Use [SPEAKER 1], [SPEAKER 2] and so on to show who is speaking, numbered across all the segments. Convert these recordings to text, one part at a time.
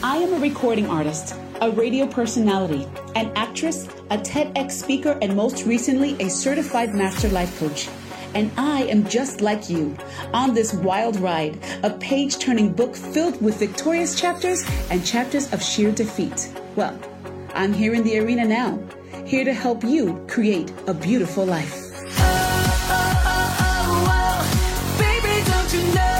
[SPEAKER 1] I am a recording artist, a radio personality, an actress, a TEDx speaker, and most recently, a certified master life coach. And I am just like you on this wild ride, a page-turning book filled with victorious chapters and chapters of sheer defeat. Well, I'm here in the arena now, here to help you create a beautiful life.
[SPEAKER 2] Baby, don't you know?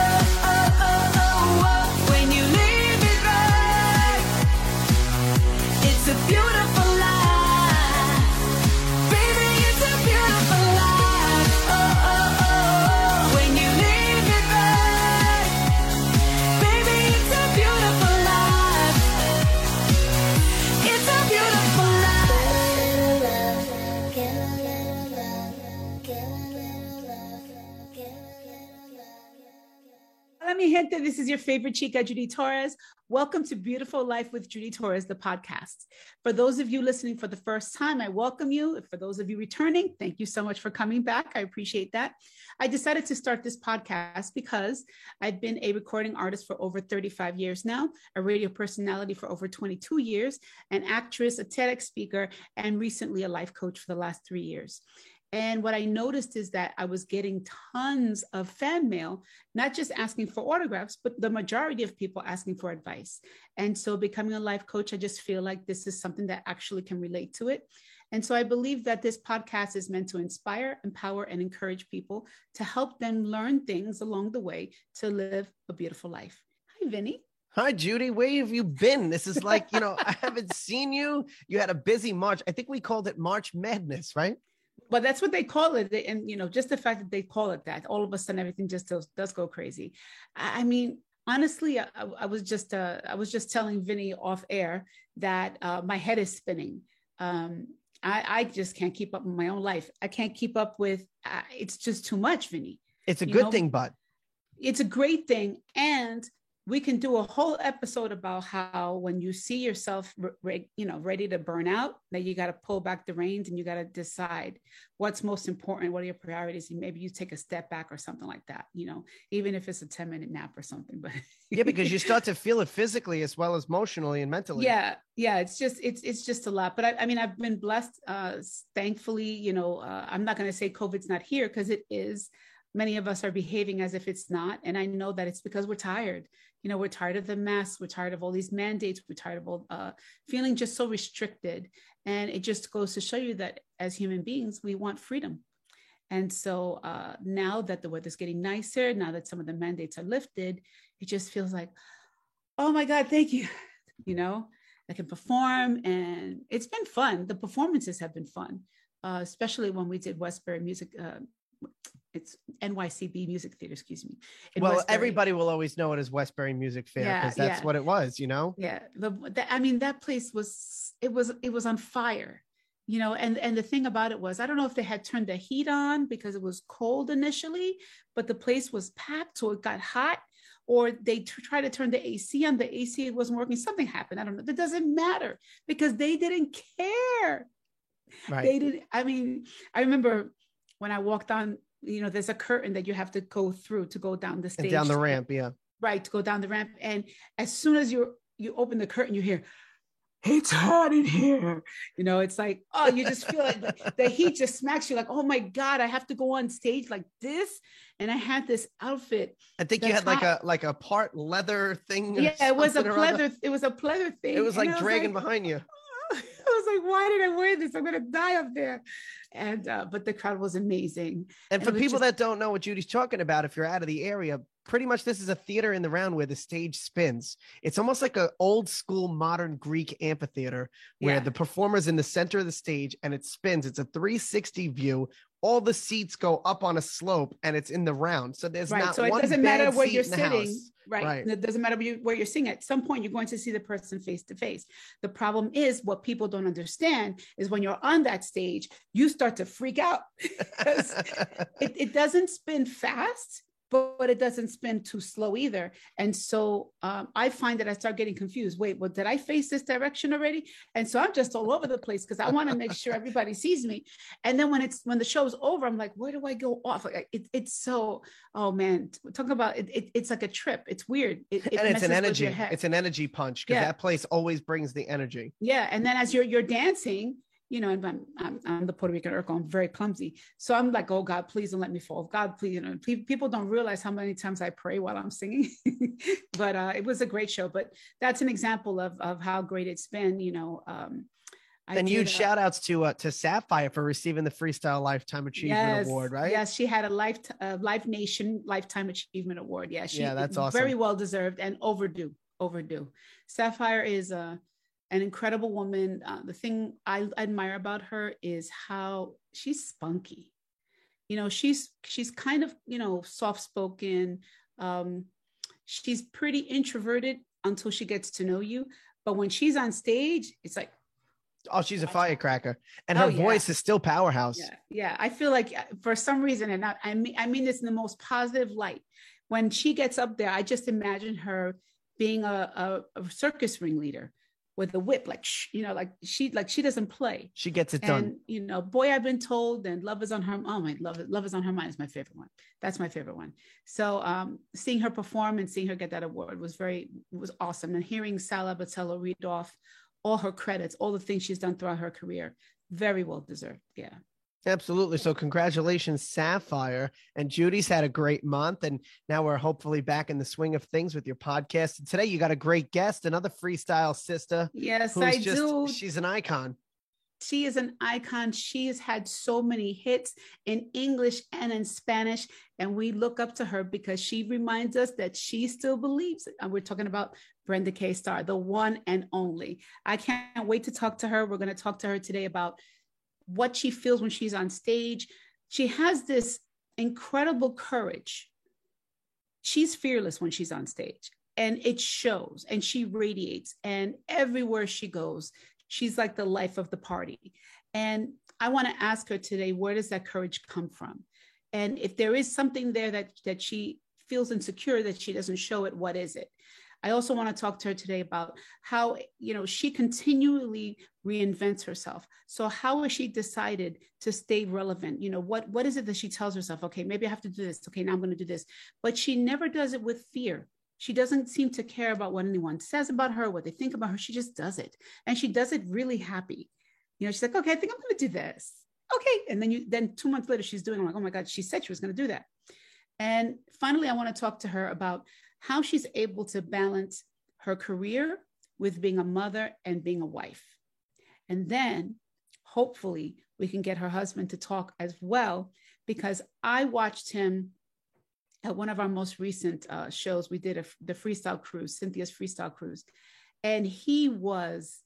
[SPEAKER 2] When you live it right, it's a beautiful life. Baby, it's a beautiful life. When you live it right, baby, it's a beautiful life. It's a beautiful
[SPEAKER 1] Let me hint that this is your favorite chica, Judy Torres. Welcome to Beautiful Life with Judy Torres, the podcast. For those of you listening for the first time, I welcome you. For those of you returning, thank you so much for coming back. I appreciate that. I decided to start this podcast because I've been a recording artist for over 35 years now, a radio personality for over 22 years, an actress, a TEDx speaker, and recently a life coach for the last 3 years. And what I noticed is that I was getting tons of fan mail, not just asking for autographs, but the majority of people asking for advice. And so becoming a life coach, I just feel like this is something that actually can relate to it. And so I believe that this podcast is meant to inspire, empower, and encourage people to help them learn things along the way to live a beautiful life. Hi, Vinny.
[SPEAKER 3] Hi, Judy. Where have you been? This is like, I haven't seen you. You had a busy March. I think we called it March Madness, right?
[SPEAKER 1] But that's what they call it. And, just the fact that they call it that, all of a sudden, everything just does go crazy. I mean, honestly, I was just telling Vinny off air that my head is spinning. I just can't keep up with my own life. I can't keep up with, it's just too much, Vinny.
[SPEAKER 3] It's a good thing, but
[SPEAKER 1] it's a great thing. And we can do a whole episode about how when you see yourself, ready to burn out, that you got to pull back the reins and you got to decide what's most important, what are your priorities, and maybe you take a step back or something like that, even if it's a 10-minute nap or something. But
[SPEAKER 3] yeah, because you start to feel it physically as well as emotionally and mentally.
[SPEAKER 1] Yeah. It's just a lot. But I mean, I've been blessed, thankfully. I'm not going to say COVID's not here because it is. Many of us are behaving as if it's not. And I know that it's because we're tired. We're tired of the masks. We're tired of all these mandates. We're tired of all feeling just so restricted. And it just goes to show you that as human beings, we want freedom. And so now that the weather's getting nicer, now that some of the mandates are lifted, it just feels like, oh my God, thank you. I can perform and it's been fun. The performances have been fun, especially when we did Westbury Music it's NYCB Music Theater, excuse me.
[SPEAKER 3] Well, Westbury. Everybody will always know it as Westbury Music Fair because that's what it was,
[SPEAKER 1] Yeah, that place was on fire, and the thing about it was, I don't know if they had turned the heat on because it was cold initially, but the place was packed, so it got hot, or they tried to turn the AC on, the AC wasn't working, something happened, I don't know. That doesn't matter because they didn't care.
[SPEAKER 3] Right.
[SPEAKER 1] They didn't. I mean, I remember when I walked on, there's a curtain that you have to go through to go down the stage.
[SPEAKER 3] And down the ramp, yeah.
[SPEAKER 1] Right, to go down the ramp. And as soon as you open the curtain, you hear, it's hot in here. It's like, oh, you just feel like the heat just smacks you like, oh my God, I have to go on stage like this. And I had this outfit.
[SPEAKER 3] I think you had like a part leather thing.
[SPEAKER 1] Yeah, it was a pleather. It was a pleather thing.
[SPEAKER 3] It was like dragging behind you.
[SPEAKER 1] I was like, why did I wear this? I'm going to die up there. And, but the crowd was amazing.
[SPEAKER 3] And for people that don't know what Judy's talking about, if you're out of the area, pretty much this is a theater in the round where the stage spins. It's almost like an old school modern Greek amphitheater where the performer's in the center of the stage and it spins. It's a 360 view. All the seats go up on a slope and it's in the round. So there's not one. So it doesn't matter where you're sitting.
[SPEAKER 1] Right. It doesn't matter where you're sitting. At some point, you're going to see the person face to face. The problem is what people don't understand is when you're on that stage, you start to freak out because it doesn't spin fast, but it doesn't spin too slow either. And so I find that I start getting confused. Wait, well, did I face this direction already? And so I'm just all over the place because I want to make sure everybody sees me. And then when the show's over, I'm like, where do I go off? Like it's so, oh man, talk about it. It's like a trip. It's weird.
[SPEAKER 3] And it's an energy. It's an energy punch because that place always brings the energy.
[SPEAKER 1] Yeah. And then as you're dancing, you know, and I'm the Puerto Rican Urkel. I'm very clumsy. So I'm like, oh God, please don't let me fall. God, please, you know, people don't realize how many times I pray while I'm singing, but it was a great show. But that's an example of how great it's been, you know.
[SPEAKER 3] And huge shout outs to Sapphire for receiving the Freestyle Lifetime Achievement Award, right?
[SPEAKER 1] Yes, she had a Live Nation Lifetime Achievement Award. Yeah,
[SPEAKER 3] that's awesome.
[SPEAKER 1] Very well deserved and overdue. Sapphire is an incredible woman. The thing I admire about her is how she's spunky. You know, she's kind of, you know, soft-spoken. She's pretty introverted until she gets to know you. But when she's on stage, it's like,
[SPEAKER 3] oh, she's a firecracker. And her voice is still powerhouse.
[SPEAKER 1] Yeah. I feel like for some reason, and I mean this in the most positive light, when she gets up there, I just imagine her being a circus ringleader with a whip, like, you know, like she doesn't play.
[SPEAKER 3] She gets it done.
[SPEAKER 1] And, you know, Boy, I've Been Told, and Love Is on Her. Oh my, Love Is on Her Mind is my favorite one. That's my favorite one. So seeing her perform and seeing her get that award was awesome. And hearing Sal Abbatiello read off all her credits, all the things she's done throughout her career, very well deserved. Yeah.
[SPEAKER 3] Absolutely. So congratulations, Sapphire. And Judy's had a great month. And now we're hopefully back in the swing of things with your podcast. And today you got a great guest, another freestyle sister.
[SPEAKER 1] Yes, I do.
[SPEAKER 3] She's an icon.
[SPEAKER 1] She is an icon. She has had so many hits in English and in Spanish. And we look up to her because she reminds us that she still believes. And we're talking about Brenda K. Starr, the one and only. I can't wait to talk to her. We're going to talk to her today about what she feels when she's on stage. She has this incredible courage. She's fearless when she's on stage, and it shows, and she radiates, and everywhere she goes, she's like the life of the party. And I want to ask her today, where does that courage come from? And if there is something there that she feels insecure that she doesn't show it, what is it? I also want to talk to her today about how, you know, she continually reinvents herself. So how has she decided to stay relevant? You know, what is it that she tells herself? Okay, maybe I have to do this. Okay, now I'm going to do this. But she never does it with fear. She doesn't seem to care about what anyone says about her, what they think about her. She just does it. And she does it really happy. You know, she's like, okay, I think I'm going to do this. Okay. And then 2 months later, she's doing it. I'm like, oh my God, she said she was going to do that. And finally, I want to talk to her about how she's able to balance her career with being a mother and being a wife. And then hopefully we can get her husband to talk as well, because I watched him at one of our most recent shows. We did the freestyle cruise, Cynthia's freestyle cruise, and he was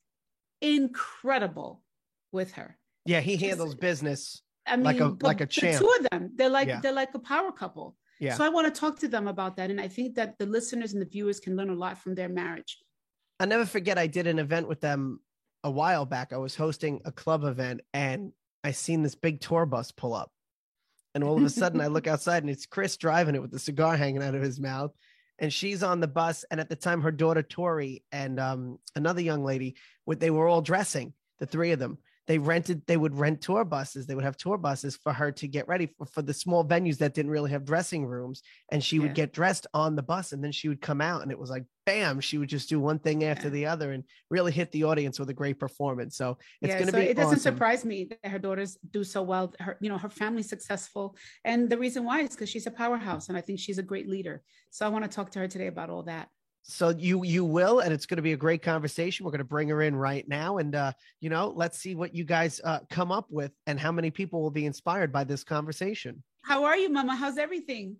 [SPEAKER 1] incredible with her.
[SPEAKER 3] Yeah, he handles business.
[SPEAKER 1] I mean,
[SPEAKER 3] like a champ.
[SPEAKER 1] The two of them, they're like a power couple.
[SPEAKER 3] Yeah.
[SPEAKER 1] So I want to talk to them about that. And I think that the listeners and the viewers can learn a lot from their marriage.
[SPEAKER 3] I'll never forget, I did an event with them a while back. I was hosting a club event and I seen this big tour bus pull up. And all of a sudden I look outside and it's Chris driving it with the cigar hanging out of his mouth. And she's on the bus. And at the time, her daughter, Tori, and another young lady, they were all dressing, the three of them. They would rent tour buses. They would have tour buses for her to get ready for the small venues that didn't really have dressing rooms. And she would get dressed on the bus and then she would come out and it was like, bam, she would just do one thing after the other and really hit the audience with a great performance. So it's going to be
[SPEAKER 1] it doesn't
[SPEAKER 3] awesome.
[SPEAKER 1] surprise me that her daughters do so well. Her family's successful. And the reason why is because she's a powerhouse. And I think she's a great leader. So I want to talk to her today about all that.
[SPEAKER 3] So you will, and it's going to be a great conversation. We're going to bring her in right now. And, let's see what you guys come up with and how many people will be inspired by this conversation.
[SPEAKER 1] How are you, Mama? How's everything?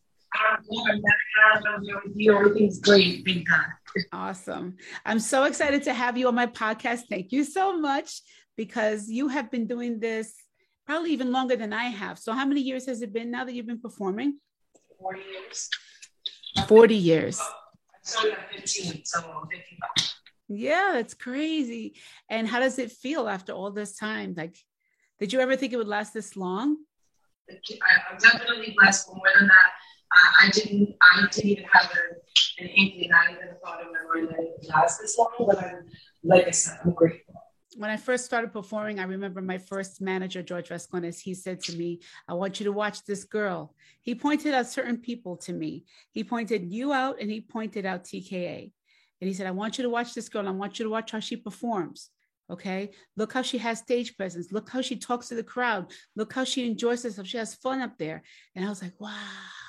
[SPEAKER 4] Everything's great. Thank God.
[SPEAKER 1] Awesome. I'm so excited to have you on my podcast. Thank you so much, because you have been doing this probably even longer than I have. So how many years has it been now that you've been performing?
[SPEAKER 4] 40 years.
[SPEAKER 1] 40 years.
[SPEAKER 4] So yeah, 15, so 55.
[SPEAKER 1] Yeah, that's crazy. And how does it feel after all this time? Like, did you ever think it would last this long?
[SPEAKER 4] I'm definitely blessed for more than that. I didn't even have an inkling, not even a thought in my mind that it would last this long, but like I said, I'm grateful.
[SPEAKER 1] When I first started performing, I remember my first manager, George Vascones, he said to me, I want you to watch this girl. He pointed out certain people to me. He pointed you out and he pointed out TKA. And he said, I want you to watch this girl. I want you to watch how she performs. Okay. Look how she has stage presence. Look how she talks to the crowd. Look how she enjoys herself. She has fun up there. And I was like, wow.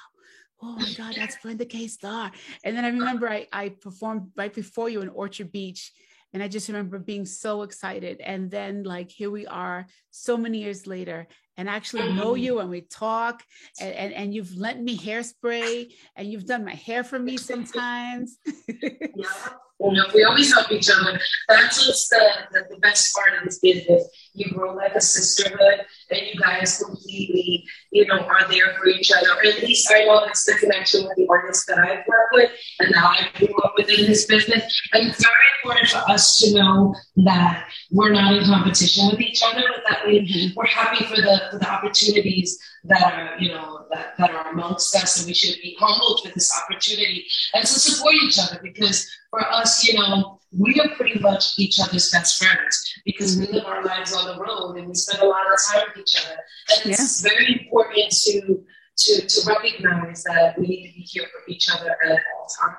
[SPEAKER 1] Oh my God, that's Brenda K. Starr. And then I remember I performed right before you in Orchard Beach. And I just remember being so excited. And then like, here we are so many years later and actually know you and we talk and you've lent me hairspray and you've done my hair for me sometimes.
[SPEAKER 4] Yeah. You know, we always help each other. That's what's the best part of this business. You grow like a sisterhood and you guys completely, you know, are there for each other. Or at least I know that's the connection with the artists that I've worked with and that I grew up within this business. And it's very important for us to know that we're not in competition with each other, but that we're happy for the opportunities that are, you know, that are amongst us, and we should be humbled for this opportunity and to support each other, because for us, you know, we are pretty much each other's best friends because we live our lives on the road and we spend a lot of time with each other. And it's very important to recognize that we need to be here for each other at all times.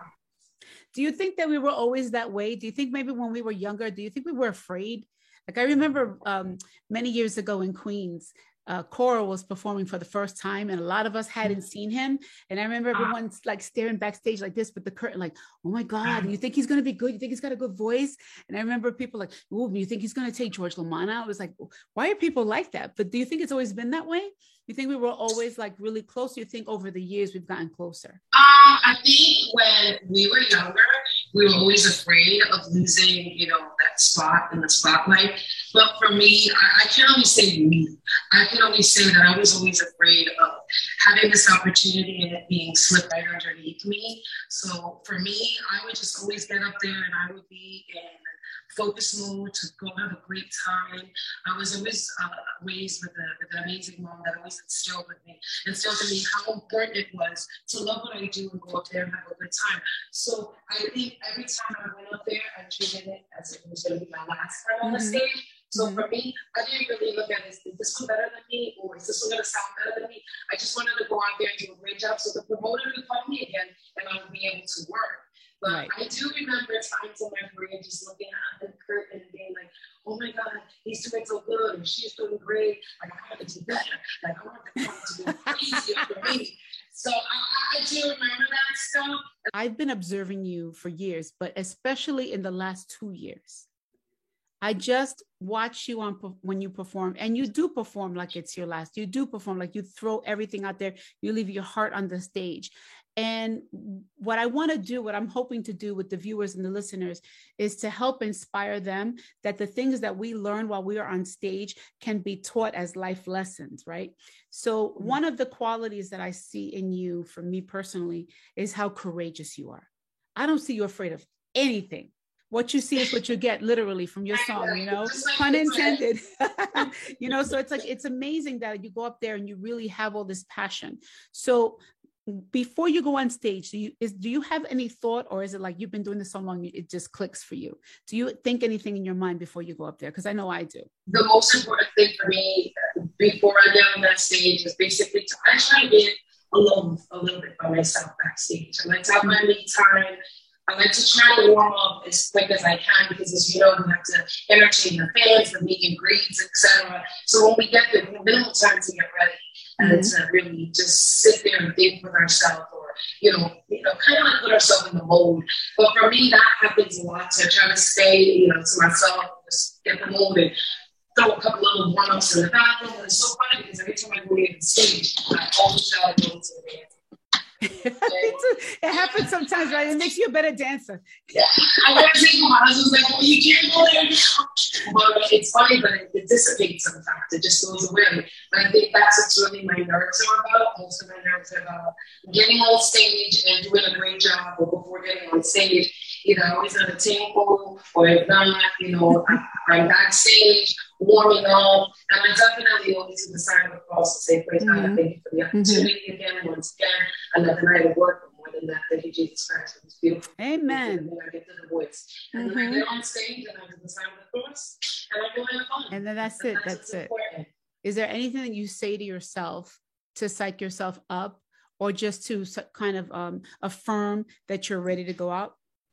[SPEAKER 1] Do you think that we were always that way? Do you think maybe when we were younger, do you think we were afraid? Like I remember many years ago in Queens, Coral was performing for the first time and a lot of us hadn't seen him. And I remember everyone's like staring backstage like this with the curtain, like, oh my God, you think he's going to be good? You think he's got a good voice? And I remember people like, oh, you think he's going to take George LaManna? I was like, why are people like that? But do you think it's always been that way? You think we were always like really close? You think over the years we've gotten closer?
[SPEAKER 4] I think when we were younger, we were always afraid of losing, you know, that spot in the spotlight. But for me, I can only say me. I can only say that I was always afraid of having this opportunity and it being slipped right underneath me. So for me, I would just always get up there and I would be in focus mode to go have a great time. I was always raised with an amazing mom that always instilled in me how important it was to love what I do and go up there and have a good time. So I think every time I went up there, I treated it as if it was going to be my last time on the stage. So for me, I didn't really look at it, is this one better than me? Or is this one going to sound better than me? I just wanted to go out there and do a great job so the promoter would call me again and I would be able to work. But I do remember times in my career just looking at the curtain and being like, oh my God, he's doing so good and she's doing great. Like, I want to do better. Like, I want the crowd to go easier for me. So I do remember that stuff.
[SPEAKER 1] I've been observing you for years, but especially in the last 2 years. I just watch you when you perform, and you do perform like it's your last. You do perform like you throw everything out there. You leave your heart on the stage. And what I want to do, what I'm hoping to do with the viewers and the listeners is to help inspire them that the things that we learn while we are on stage can be taught as life lessons, right? So one of the qualities that I see in you, for me personally, is how courageous you are. I don't see you afraid of anything. What you see is what you get, literally, from your song, you know, pun intended. You know, so it's like, it's amazing that you go up there and you really have all this passion. So before you go on stage, do you have any thought, or is it like you've been doing this so long, it just clicks for you? Do you think anything in your mind before you go up there? Because I know I do.
[SPEAKER 4] The most important thing for me before I get on that stage is basically I try to get alone a little bit by myself backstage. I like to have my me time. I like to try to warm up as quick as I can because, as you know, we have to entertain the fans, the meet and greets, etc. So when we get there, we have minimal time to get ready and to really just sit there and think with ourselves, or you know, kind of like put ourselves in the mode. But for me, that happens a lot. So I try to stay, you know, to myself, just get the mode and throw a couple little warm-ups in the bathroom. And it's so funny because every time I go to the stage, I always try to go to the dance.
[SPEAKER 1] It happens sometimes, right? It makes you a better dancer.
[SPEAKER 4] Yeah, I never say my husband's like, well, you can't go there now. But it's funny, but it dissipates sometimes. It just goes away. But I think that's what's really my nerves are about. Most of my nerves are about getting on stage and doing a great job. But before getting on stage, either I always at a table, or if not, you know, I'm backstage, warming up. And I definitely always do the sign of the cross to say, praise God, I thank you for the opportunity again, once again, another night of work. But more than that, thank you, Jesus Christ. It was beautiful.
[SPEAKER 1] Amen.
[SPEAKER 4] And then I get to the voice. And then I get on stage and I do the sign of the cross. And I go have fun.
[SPEAKER 1] And then that's it. That's it.
[SPEAKER 4] Important.
[SPEAKER 1] Is there anything that you say to yourself to psych yourself up, or just to kind of affirm that you're ready to go out?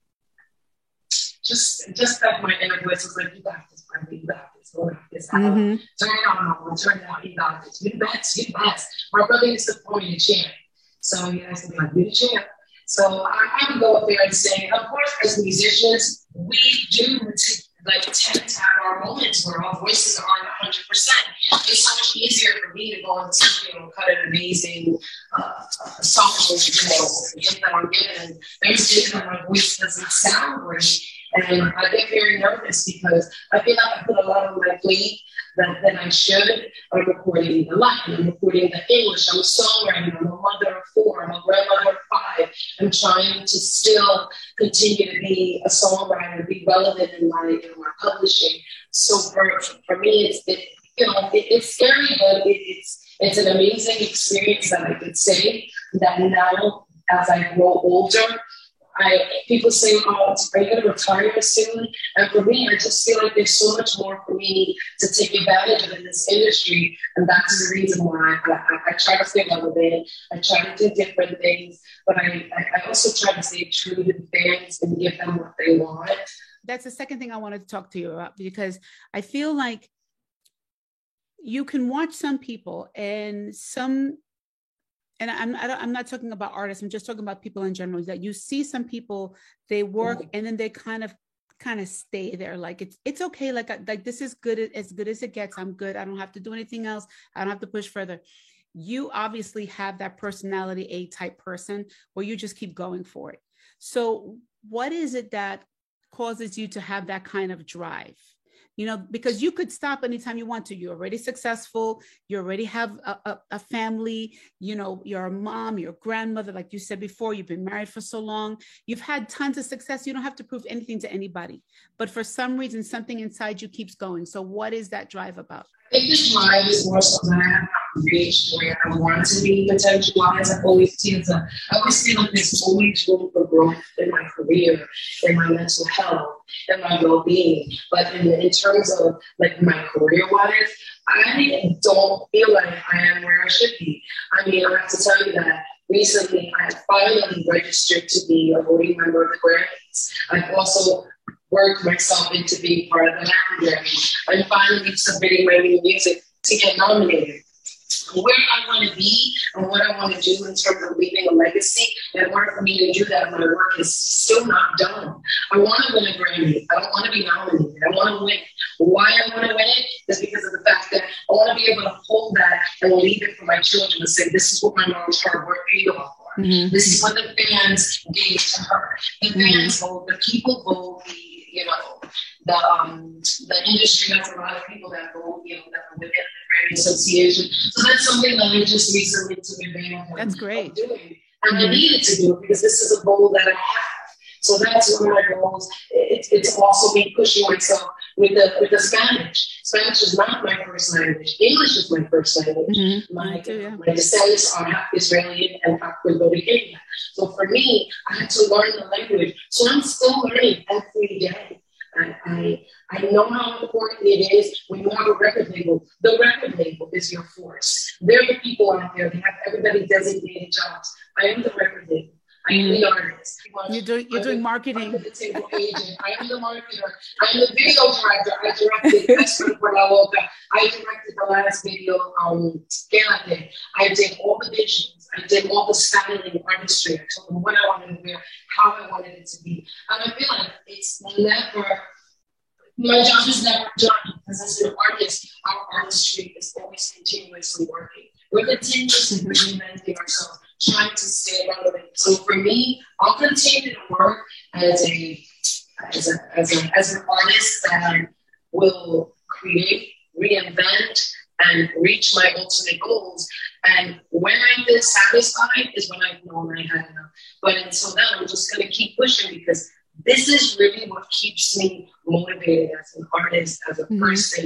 [SPEAKER 4] Just that my inner voice was like, you got this, Brenda, you got this, you got this. Turn it on, turn it on, you got this. You the best, you the best. My brother used to call me the champ. So he asked me, like, you the champ. So I would go up there and say, of course, as musicians, we do tend to have our moments where our voices aren't 100%. It's so much easier for me to go and cut an amazing song, get that I'm given. There's days that my voice doesn't sound great. And I get very nervous because I feel like I put a lot on my plate that I should. I'm recording the Latin, I'm recording the English, I'm a songwriter, I'm a mother of 4, I'm a grandmother of 5. I'm trying to still continue to be a songwriter, be relevant in my publishing. So for me, it's scary, but it's an amazing experience that I could say that now, as I grow older, people say, oh, are you going to retire soon? And for me, I just feel like there's so much more for me to take advantage of in this industry. And that's the reason why I try to stay relevant. I try to do different things, but I also try to stay true to the fans and give them what they want. That's
[SPEAKER 1] the second thing I wanted to talk to you about, because I feel like you can watch some people and I'm not talking about artists, I'm just talking about people in general, that you see some people, they work and then they kind of stay there. Like it's okay. Like this is good as it gets. I'm good. I don't have to do anything else. I don't have to push further. You obviously have that personality A type person where you just keep going for it. So what is it that causes you to have that kind of drive? Because you could stop anytime you want to. You're already successful. You already have a family. You're a mom, you're a grandmother. Like you said before, you've been married for so long. You've had tons of success. You don't have to prove anything to anybody. But for some reason, something inside you keeps going. So what is that drive about?
[SPEAKER 4] I think this drive is more so that I have not reached where I want to be potential-wise. I always feel like there's always room for growth in my career, in my mental health, in my well-being. But in terms of like my career-wise, I don't feel like I am where I should be. I mean, I have to tell you that recently I finally registered to be a voting member of the Grammys. I've also worked myself into being part of the Latin Grammy. I'm finally submitting my new music to get nominated. Where I want to be and what I want to do in terms of leaving a legacy, in order for me to do that, my work is still not done. I want to win a Grammy. I don't want to be nominated. I want to win. Why I want to win it is because of the fact that I want to be able to hold that and leave it for my children to say, this is what my mom's hard work paid off for. This is what the fans gave to her. The fans vote, the people vote, the industry has a lot of people that vote, that are within the Grammy Association. So that's something that I just recently took advantage of.
[SPEAKER 1] That's great.
[SPEAKER 4] Doing. And I needed to do it because this is a goal that I have. So that's one of my goals. It's also me pushing myself with the Spanish. Spanish is not my first language. English is my first language. My descendants are half Israeli and half Puerto Rican. So for me, I had to learn the language. So I'm still learning every day. I know how important it is when you have a record label. The record label is your force. They're the people out there. They have everybody designated jobs. I am the record label. I am the artist.
[SPEAKER 1] You're doing marketing.
[SPEAKER 4] I'm the table agent. I am the marketer. I'm the video director. I directed Extra por la Boca. I directed the last video, Quédate. I did all the visuals. I did all the styling, artistry. I told them what I wanted to wear, how I wanted it to be. And I feel like it's never, my job is never done. Because as an artist, our artistry is always continuously working. We're continuously reinventing ourselves, trying to stay relevant. So for me, I'll continue to work as an artist that will create, reinvent, and reach my ultimate goals. And when I feel satisfied is when I know I had enough. But until then, I'm just going to keep pushing because this is really what keeps me motivated as an artist, as a person.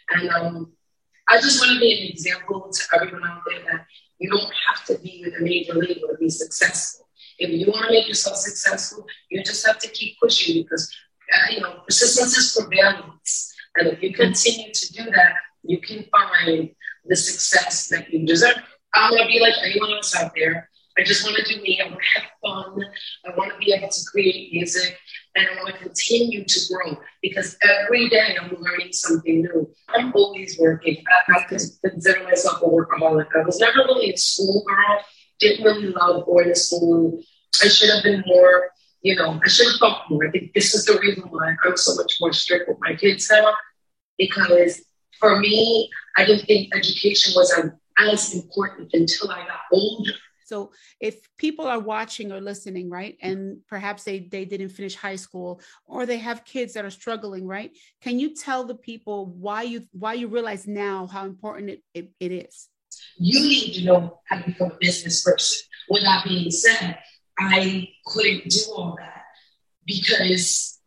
[SPEAKER 4] And I just want to be an example to everyone out there that you don't have to be with a major label to be successful. If you want to make yourself successful, you just have to keep pushing because, persistence is prevalence. And if you continue to do that, you can find the success that you deserve. I want to be like anyone else out there. I just want to do me. I want to have fun. I want to be able to create music. And I want to continue to grow because every day I'm learning something new. I'm always working. I consider myself a workaholic. I was never really a school girl. Didn't really love going to school. I should have been more, I should have thought more. I think this is the reason why I'm so much more strict with my kids now. Because for me, I didn't think education was as important until I got older.
[SPEAKER 1] So if people are watching or listening, right, and perhaps they didn't finish high school or they have kids that are struggling, right, can you tell the people why you realize now how important it is?
[SPEAKER 4] You need to know how to become a business person. With that being said, I couldn't do all that because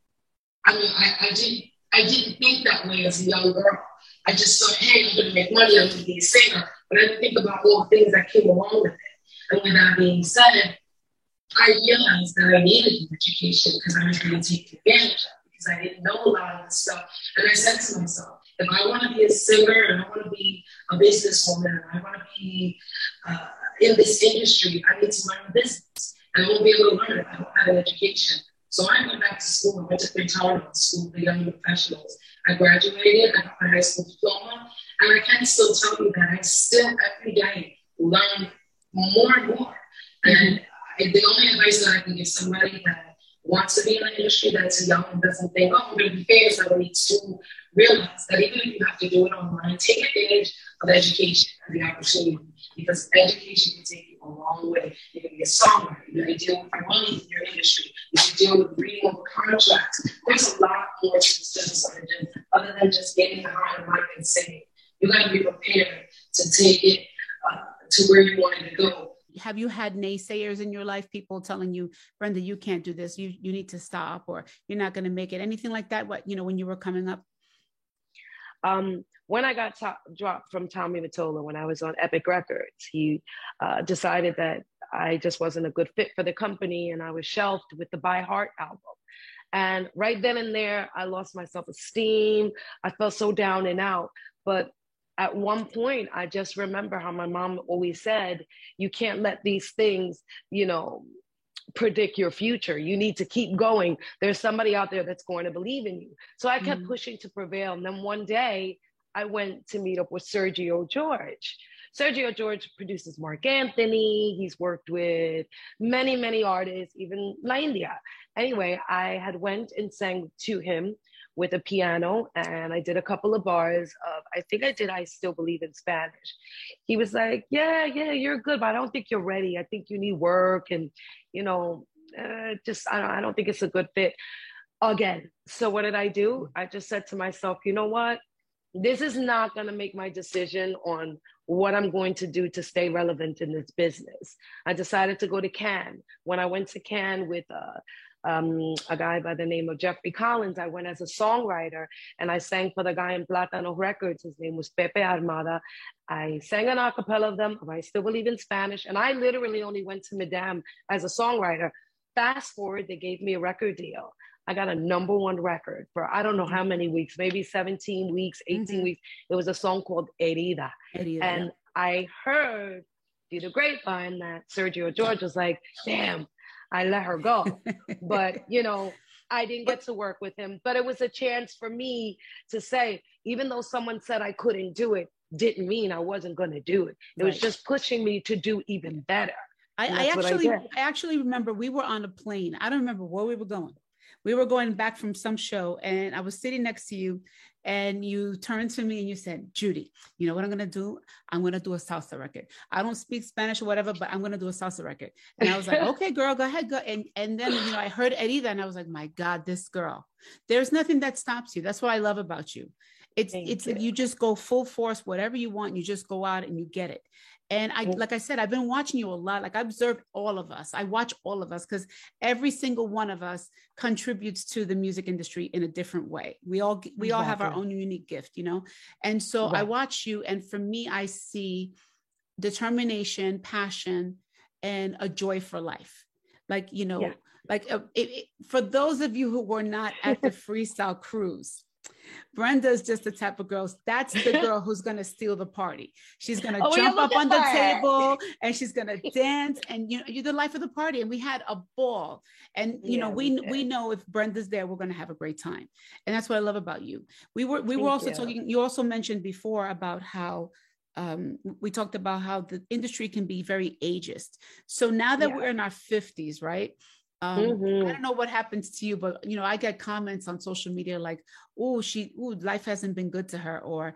[SPEAKER 4] I didn't think that way as a young girl. I just thought, hey, I'm going to make money, I'm going to be a singer. But I didn't think about all the things that came along with it. And with that being said, I realized that I needed an education because I was going to take advantage of it because I didn't know a lot of this stuff. And I said to myself, if I want to be a singer and I want to be a businesswoman and I want to be in this industry, I need to learn business. And I won't be able to learn it if I don't have an education. So I went back to school. I went to Fraternal School for Young Professionals. I graduated. I got my high school diploma. And I can still tell you that I still every day learn more and more. And the only advice that I can give somebody that wants to be in the industry that's young and doesn't think, oh, I'm going to be famous, I need to realize that even if you have to do it online, take advantage of education and the opportunity because education can take you a long way. You can be a songwriter, you can deal with your money in your industry, you can deal with reading over contracts. There's a lot more to this business other than just getting behind the mic and singing. You got to be prepared to take it to where you wanted to go.
[SPEAKER 1] Have you had naysayers in your life, people telling you, Brenda, you can't do this, you need to stop, or you're not going to make it, anything like that, when you were coming up?
[SPEAKER 5] When I got dropped from Tommy Mottola, when I was on Epic Records, he decided that I just wasn't a good fit for the company and I was shelved with the By Heart album. And right then and there, I lost my self-esteem. I felt so down and out. But at one point, I just remember how my mom always said, you can't let these things, predict your future. You need to keep going. There's somebody out there that's going to believe in you. So I kept pushing to prevail. And then one day I went to meet up with Sergio George. Sergio George produces Mark Anthony. He's worked with many, many artists, even La India. Anyway, I had went and sang to him with a piano and I did a couple of bars of, I think I did I Still Believe in Spanish. He was like, yeah, you're good, but I don't think you're ready. I think you need work and, I don't think it's a good fit again. So what did I do? I just said to myself, you know what? This is not going to make my decision on what I'm going to do to stay relevant in this business. I decided to go to Cannes. When I went to Cannes with a guy by the name of Jeffrey Collins, I went as a songwriter and I sang for the guy in Platano Records. His name was Pepe Armada. I sang an a cappella of them, I Still Believe in Spanish. And I literally only went to Madame as a songwriter. Fast forward, they gave me a record deal. I got a #1 record for I don't know how many weeks, maybe 17 weeks, 18 weeks. It was a song called Herida. And I heard through the grapevine that Sergio George was like, damn, I let her go. But, I didn't get to work with him. But it was a chance for me to say, even though someone said I couldn't do it, didn't mean I wasn't going to do it. It was just pushing me to do even better.
[SPEAKER 1] I actually remember we were on a plane. I don't remember where we were going. We were going back from some show and I was sitting next to you and you turned to me and you said, Judy, you know what I'm going to do? I'm going to do a salsa record. I don't speak Spanish or whatever, but I'm going to do a salsa record. And I was like, okay, girl, go ahead. Go. And then, I heard Herida and I was like, my God, this girl, there's nothing that stops you. That's what I love about you. You just go full force, whatever you want, you just go out and you get it. And like I said, I've been watching you a lot. Like I observed all of us. I watch all of us because every single one of us contributes to the music industry in a different way. We all have our own unique gift, you know? And so I watch you, and for me, I see determination, passion, and a joy for life. Like, you know, for those of you who were not at the freestyle cruise, Brenda is just the type of girl. That's the girl who's going to steal the party. She's going to jump up on the table and she's going to dance, and you know, you're the life of the party. And we had a ball, and you know, we know if Brenda's there, we're going to have a great time. And that's what I love about you. We were also talking, you also mentioned before about how we talked about how the industry can be very ageist. So now that we're in our 50s, right? I don't know what happens to you, but you know, I get comments on social media like, life hasn't been good to her, or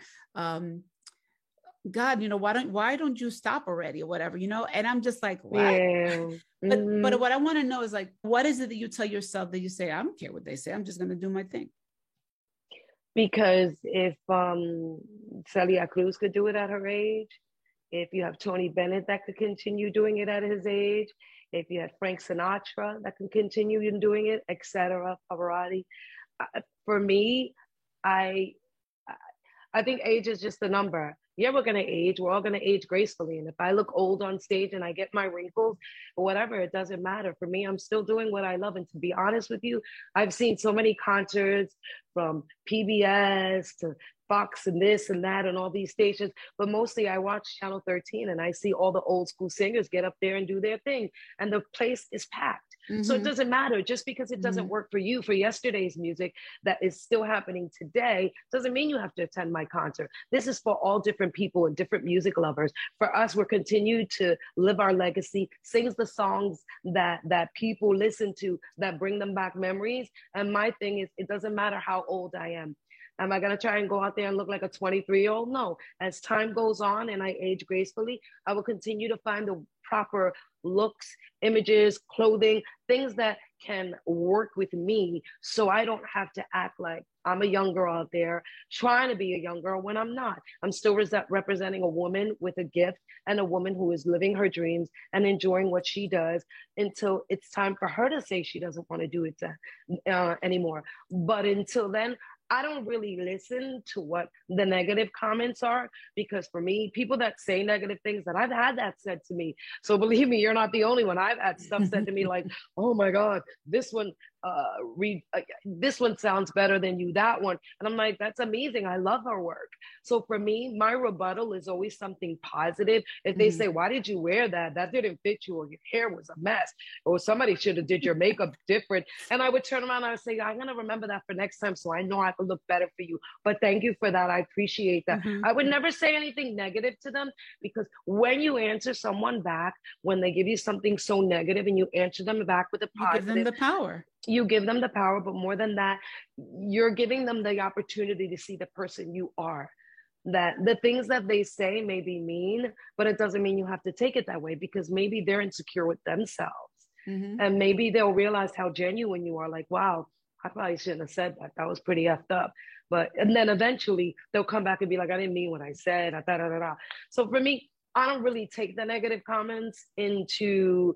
[SPEAKER 1] God, you know, why don't you stop already, or whatever, you know? And I'm just like, what? But what I want to know is like, what is it that you tell yourself that you say, I don't care what they say, I'm just going to do my thing?
[SPEAKER 5] Because if Celia Cruz could do it at her age, if you have Tony Bennett that could continue doing it at his age, if you had Frank Sinatra that can continue doing it, etc., Pavarotti. For me, I think age is just a number. Yeah, we're going to age. We're all going to age gracefully. And if I look old on stage and I get my wrinkles or whatever, it doesn't matter. For me, I'm still doing what I love. And to be honest with you, I've seen so many concerts from PBS to Fox and this and that and all these stations, but mostly I watch Channel 13 and I see all the old school singers get up there and do their thing, and the place is packed. So it doesn't matter, just because it doesn't work for you for yesterday's music that is still happening today doesn't mean you have to attend my concert. This is for all different people and different music lovers. For us, we're continuing to live our legacy, sing the songs that people listen to that bring them back memories. And my thing is, it doesn't matter how old I am. Am I going to try and go out there and look like a 23-year-old? No. As time goes on and I age gracefully, I will continue to find the proper looks, images, clothing, things that can work with me, so I don't have to act like I'm a young girl out there trying to be a young girl when I'm not. I'm still representing a woman with a gift and a woman who is living her dreams and enjoying what she does until it's time for her to say she doesn't want to do it anymore. But until then, I don't really listen to what the negative comments are, because for me, people that say negative things, that I've had that said to me. So believe me, you're not the only one. I've had stuff said to me like, oh my God, this one sounds better than you, that one. And I'm like, that's amazing. I love her work. So for me, my rebuttal is always something positive. If they say, why did you wear that? That didn't fit you, or your hair was a mess, or somebody should have did your makeup different. And I would turn around and I would say, I'm going to remember that for next time, so I know I can look better for you. But thank you for that. I appreciate that. I would never say anything negative to them, because when you answer someone back, when they give you something so negative and you answer them back with a positive,
[SPEAKER 1] you give them the power.
[SPEAKER 5] You give them the power, but more than that, you're giving them the opportunity to see the person you are. That the things that they say may be mean, but it doesn't mean you have to take it that way, because maybe they're insecure with themselves. And maybe they'll realize how genuine you are. Like, wow, I probably shouldn't have said that. That was pretty effed up. And then eventually they'll come back and be like, I didn't mean what I said. So for me, I don't really take the negative comments into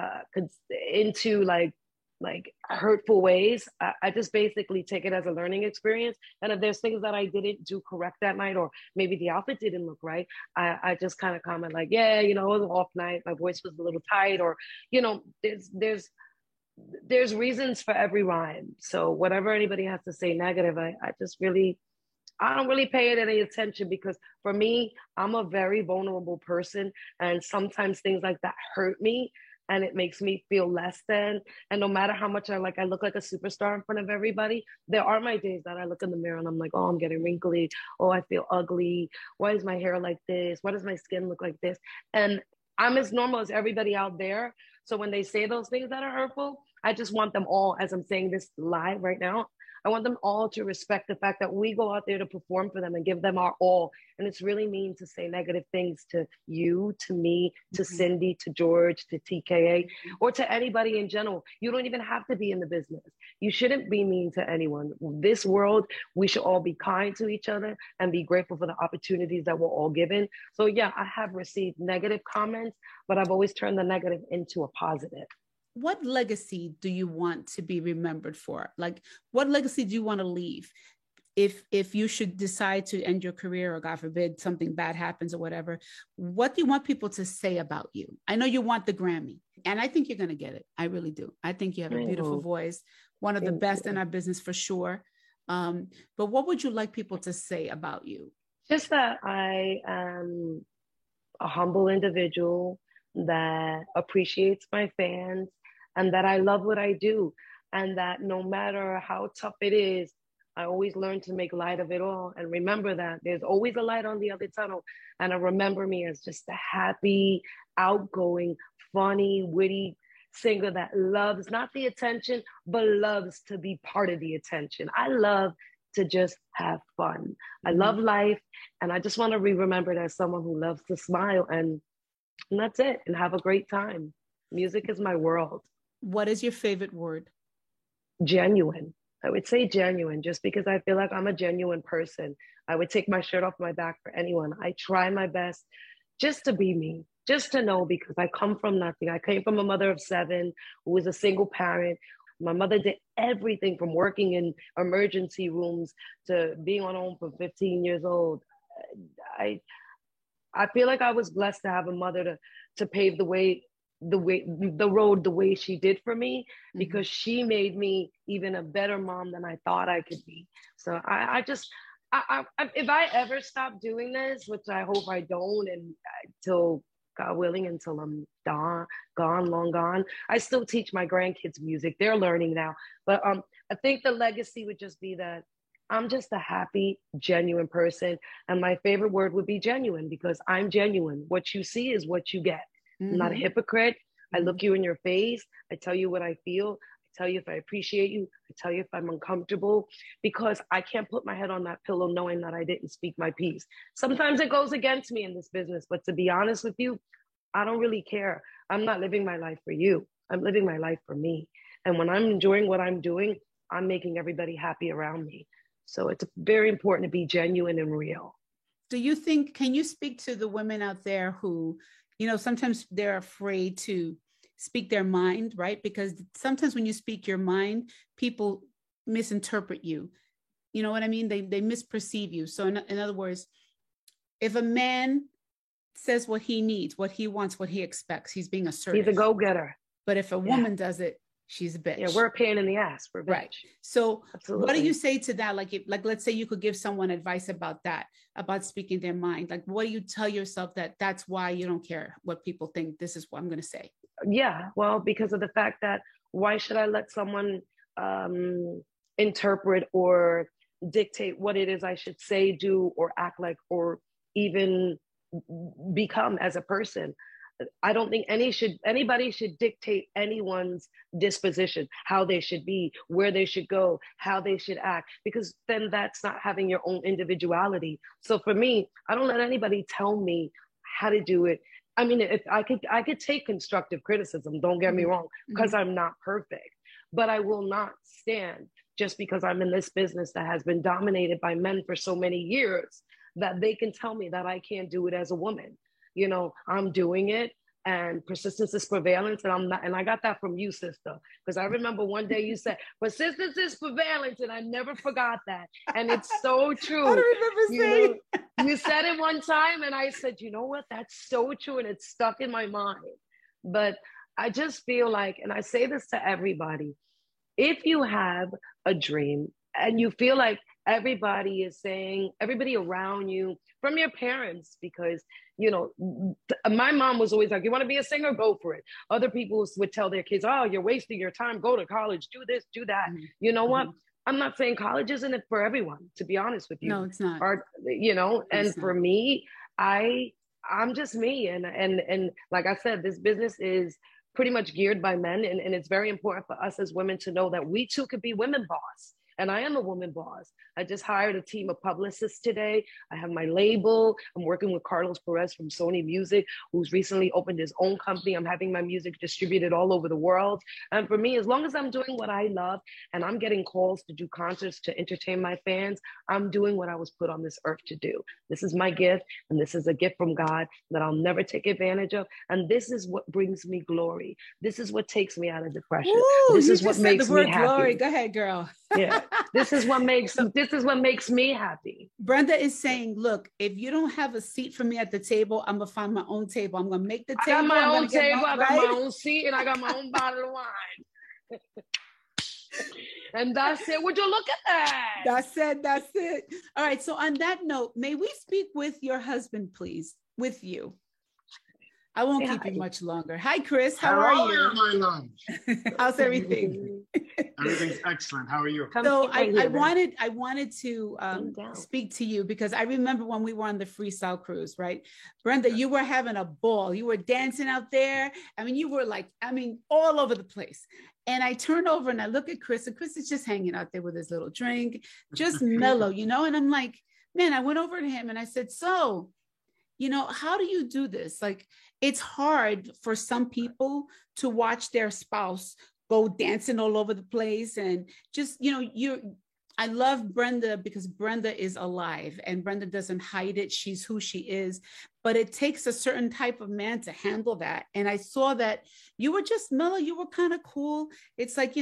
[SPEAKER 5] like hurtful ways. I just basically take it as a learning experience. And if there's things that I didn't do correct that night, or maybe the outfit didn't look right, I just kind of comment like, yeah, you know, it was an off night. My voice was a little tight, or, you know, there's reasons for every rhyme. So whatever anybody has to say negative, I don't really pay it any attention, because for me, I'm a very vulnerable person. And sometimes things like that hurt me, and it makes me feel less than. And no matter how much I look like a superstar in front of everybody, there are my days that I look in the mirror and I'm like, oh, I'm getting wrinkly. Oh, I feel ugly. Why is my hair like this? Why does my skin look like this? And I'm as normal as everybody out there. So when they say those things that are hurtful, I just want them all, as I'm saying this live right now, I want them all to respect the fact that we go out there to perform for them and give them our all. And it's really mean to say negative things to you, to me, to Cindy, to George, to TKA, or to anybody in general. You don't even have to be in the business. You shouldn't be mean to anyone. This world, we should all be kind to each other and be grateful for the opportunities that we're all given. So yeah, I have received negative comments, but I've always turned the negative into a positive.
[SPEAKER 1] What legacy do you want to be remembered for? Like, what legacy do you want to leave? If you should decide to end your career, or God forbid something bad happens or whatever, what do you want people to say about you? I know you want the Grammy, and I think you're going to get it. I really do. I think you have a beautiful voice, one of the best in our business for sure. But what would you like people to say about you?
[SPEAKER 5] Just that I am a humble individual that appreciates my fans, and that I love what I do, and that no matter how tough it is, I always learn to make light of it all and remember that there's always a light on the other tunnel. And I remember me as just a happy, outgoing, funny, witty singer that loves not the attention, but loves to be part of the attention. I love to just have fun. I love life, and I just want to be remembered as someone who loves to smile, and that's it, and have a great time. Music is my world.
[SPEAKER 1] What is your favorite word?
[SPEAKER 5] Genuine. I would say genuine, just because I feel like I'm a genuine person. I would take my shirt off my back for anyone. I try my best just to be me, just to know, because I come from nothing. I came from a mother of 7 who was a single parent. My mother did everything from working in emergency rooms to being on her own from 15 years old. I feel like I was blessed to have a mother to pave the road the way she did for me, because she made me even a better mom than I thought I could be. So I if I ever stop doing this, which I hope I don't, and till God willing, until I'm long gone, I still teach my grandkids music. They're learning now. But I think the legacy would just be that I'm just a happy, genuine person. And my favorite word would be genuine, because I'm genuine. What you see is what you get. I'm not a hypocrite. I look you in your face. I tell you what I feel. I tell you if I appreciate you. I tell you if I'm uncomfortable, because I can't put my head on that pillow knowing that I didn't speak my piece. Sometimes it goes against me in this business, but to be honest with you, I don't really care. I'm not living my life for you. I'm living my life for me. And when I'm enjoying what I'm doing, I'm making everybody happy around me. So it's very important to be genuine and real.
[SPEAKER 1] Do you think, can you speak to the women out there who, sometimes they're afraid to speak their mind, right? Because sometimes when you speak your mind, people misinterpret you. You know what I mean? They misperceive you. So in other words, if a man says what he needs, what he wants, what he expects, he's being assertive.
[SPEAKER 5] He's a go-getter.
[SPEAKER 1] But if a woman does it, she's a bitch.
[SPEAKER 5] Yeah, we're a pain in the ass. We're a bitch.
[SPEAKER 1] Right. So
[SPEAKER 5] Absolutely.
[SPEAKER 1] What do you say to that? Like let's say you could give someone advice about that, about speaking their mind. Like, what do you tell yourself that's why you don't care what people think? This is what I'm going to say.
[SPEAKER 5] Yeah, well, because of the fact that why should I let someone interpret or dictate what it is I should say, do, or act like, or even become as a person? I don't think anybody should dictate anyone's disposition, how they should be, where they should go, how they should act, because then that's not having your own individuality. So for me, I don't let anybody tell me how to do it. I mean, if I could take constructive criticism, don't get me wrong, because I'm not perfect, but I will not stand just because I'm in this business that has been dominated by men for so many years that they can tell me that I can't do it as a woman. I'm doing it, and persistence is prevalence, and I'm not. And I got that from you, sister, because I remember one day you said persistence is prevalence, and I never forgot that. And it's so true.
[SPEAKER 1] I don't remember saying.
[SPEAKER 5] You said it one time, and I said, you know what? That's so true, and it's stuck in my mind. But I just feel like, and I say this to everybody, if you have a dream and you feel like everybody is saying, everybody around you, from your parents, because, my mom was always like, you want to be a singer? Go for it. Other people would tell their kids, oh, you're wasting your time. Go to college, do this, do that. You know what? I'm not saying college isn't it for everyone, to be honest with you.
[SPEAKER 1] No, it's not.
[SPEAKER 5] And for me, I'm just me. And like I said, this business is pretty much geared by men. And it's very important for us as women to know that we too could be women boss. And I am a woman boss. I just hired a team of publicists today. I have my label. I'm working with Carlos Perez from Sony Music, who's recently opened his own company. I'm having my music distributed all over the world. And for me, as long as I'm doing what I love and I'm getting calls to do concerts to entertain my fans, I'm doing what I was put on this earth to do. This is my gift, and this is a gift from God that I'll never take advantage of. And this is what brings me glory. This is what takes me out of depression.
[SPEAKER 1] Ooh,
[SPEAKER 5] this
[SPEAKER 1] you
[SPEAKER 5] is what
[SPEAKER 1] just said
[SPEAKER 5] makes
[SPEAKER 1] the word
[SPEAKER 5] me happy.
[SPEAKER 1] glory. Go ahead, girl.
[SPEAKER 5] Yeah, this is what makes me happy.
[SPEAKER 1] Brenda is saying, look, if you don't have a seat for me at the table, I'm gonna find my own table. I'm gonna make the table.
[SPEAKER 5] I got my
[SPEAKER 1] I'm
[SPEAKER 5] own table, I got my
[SPEAKER 1] right?
[SPEAKER 5] own seat, and I got my own bottle of wine. And that's it. Would you look at that?
[SPEAKER 1] That's it. All right. So on that note, may we speak with your husband, please? With you. I won't keep you much longer. Hi, Chris. How are you?
[SPEAKER 6] My love.
[SPEAKER 1] How's everything?
[SPEAKER 6] Everything's excellent. How are you?
[SPEAKER 1] So I wanted to speak to you because I remember when we were on the freestyle cruise, right? Brenda, you were having a ball. You were dancing out there. I mean, you were all over the place. And I turned over and I look at Chris, and Chris is just hanging out there with his little drink, just mellow, And I'm like, man, I went over to him and I said, so, how do you do this? Like, it's hard for some people to watch their spouse go dancing all over the place. And just, I love Brenda because Brenda is alive and Brenda doesn't hide it. She's who she is, but it takes a certain type of man to handle that. And I saw that you were just mellow. You were kind of cool. It's like,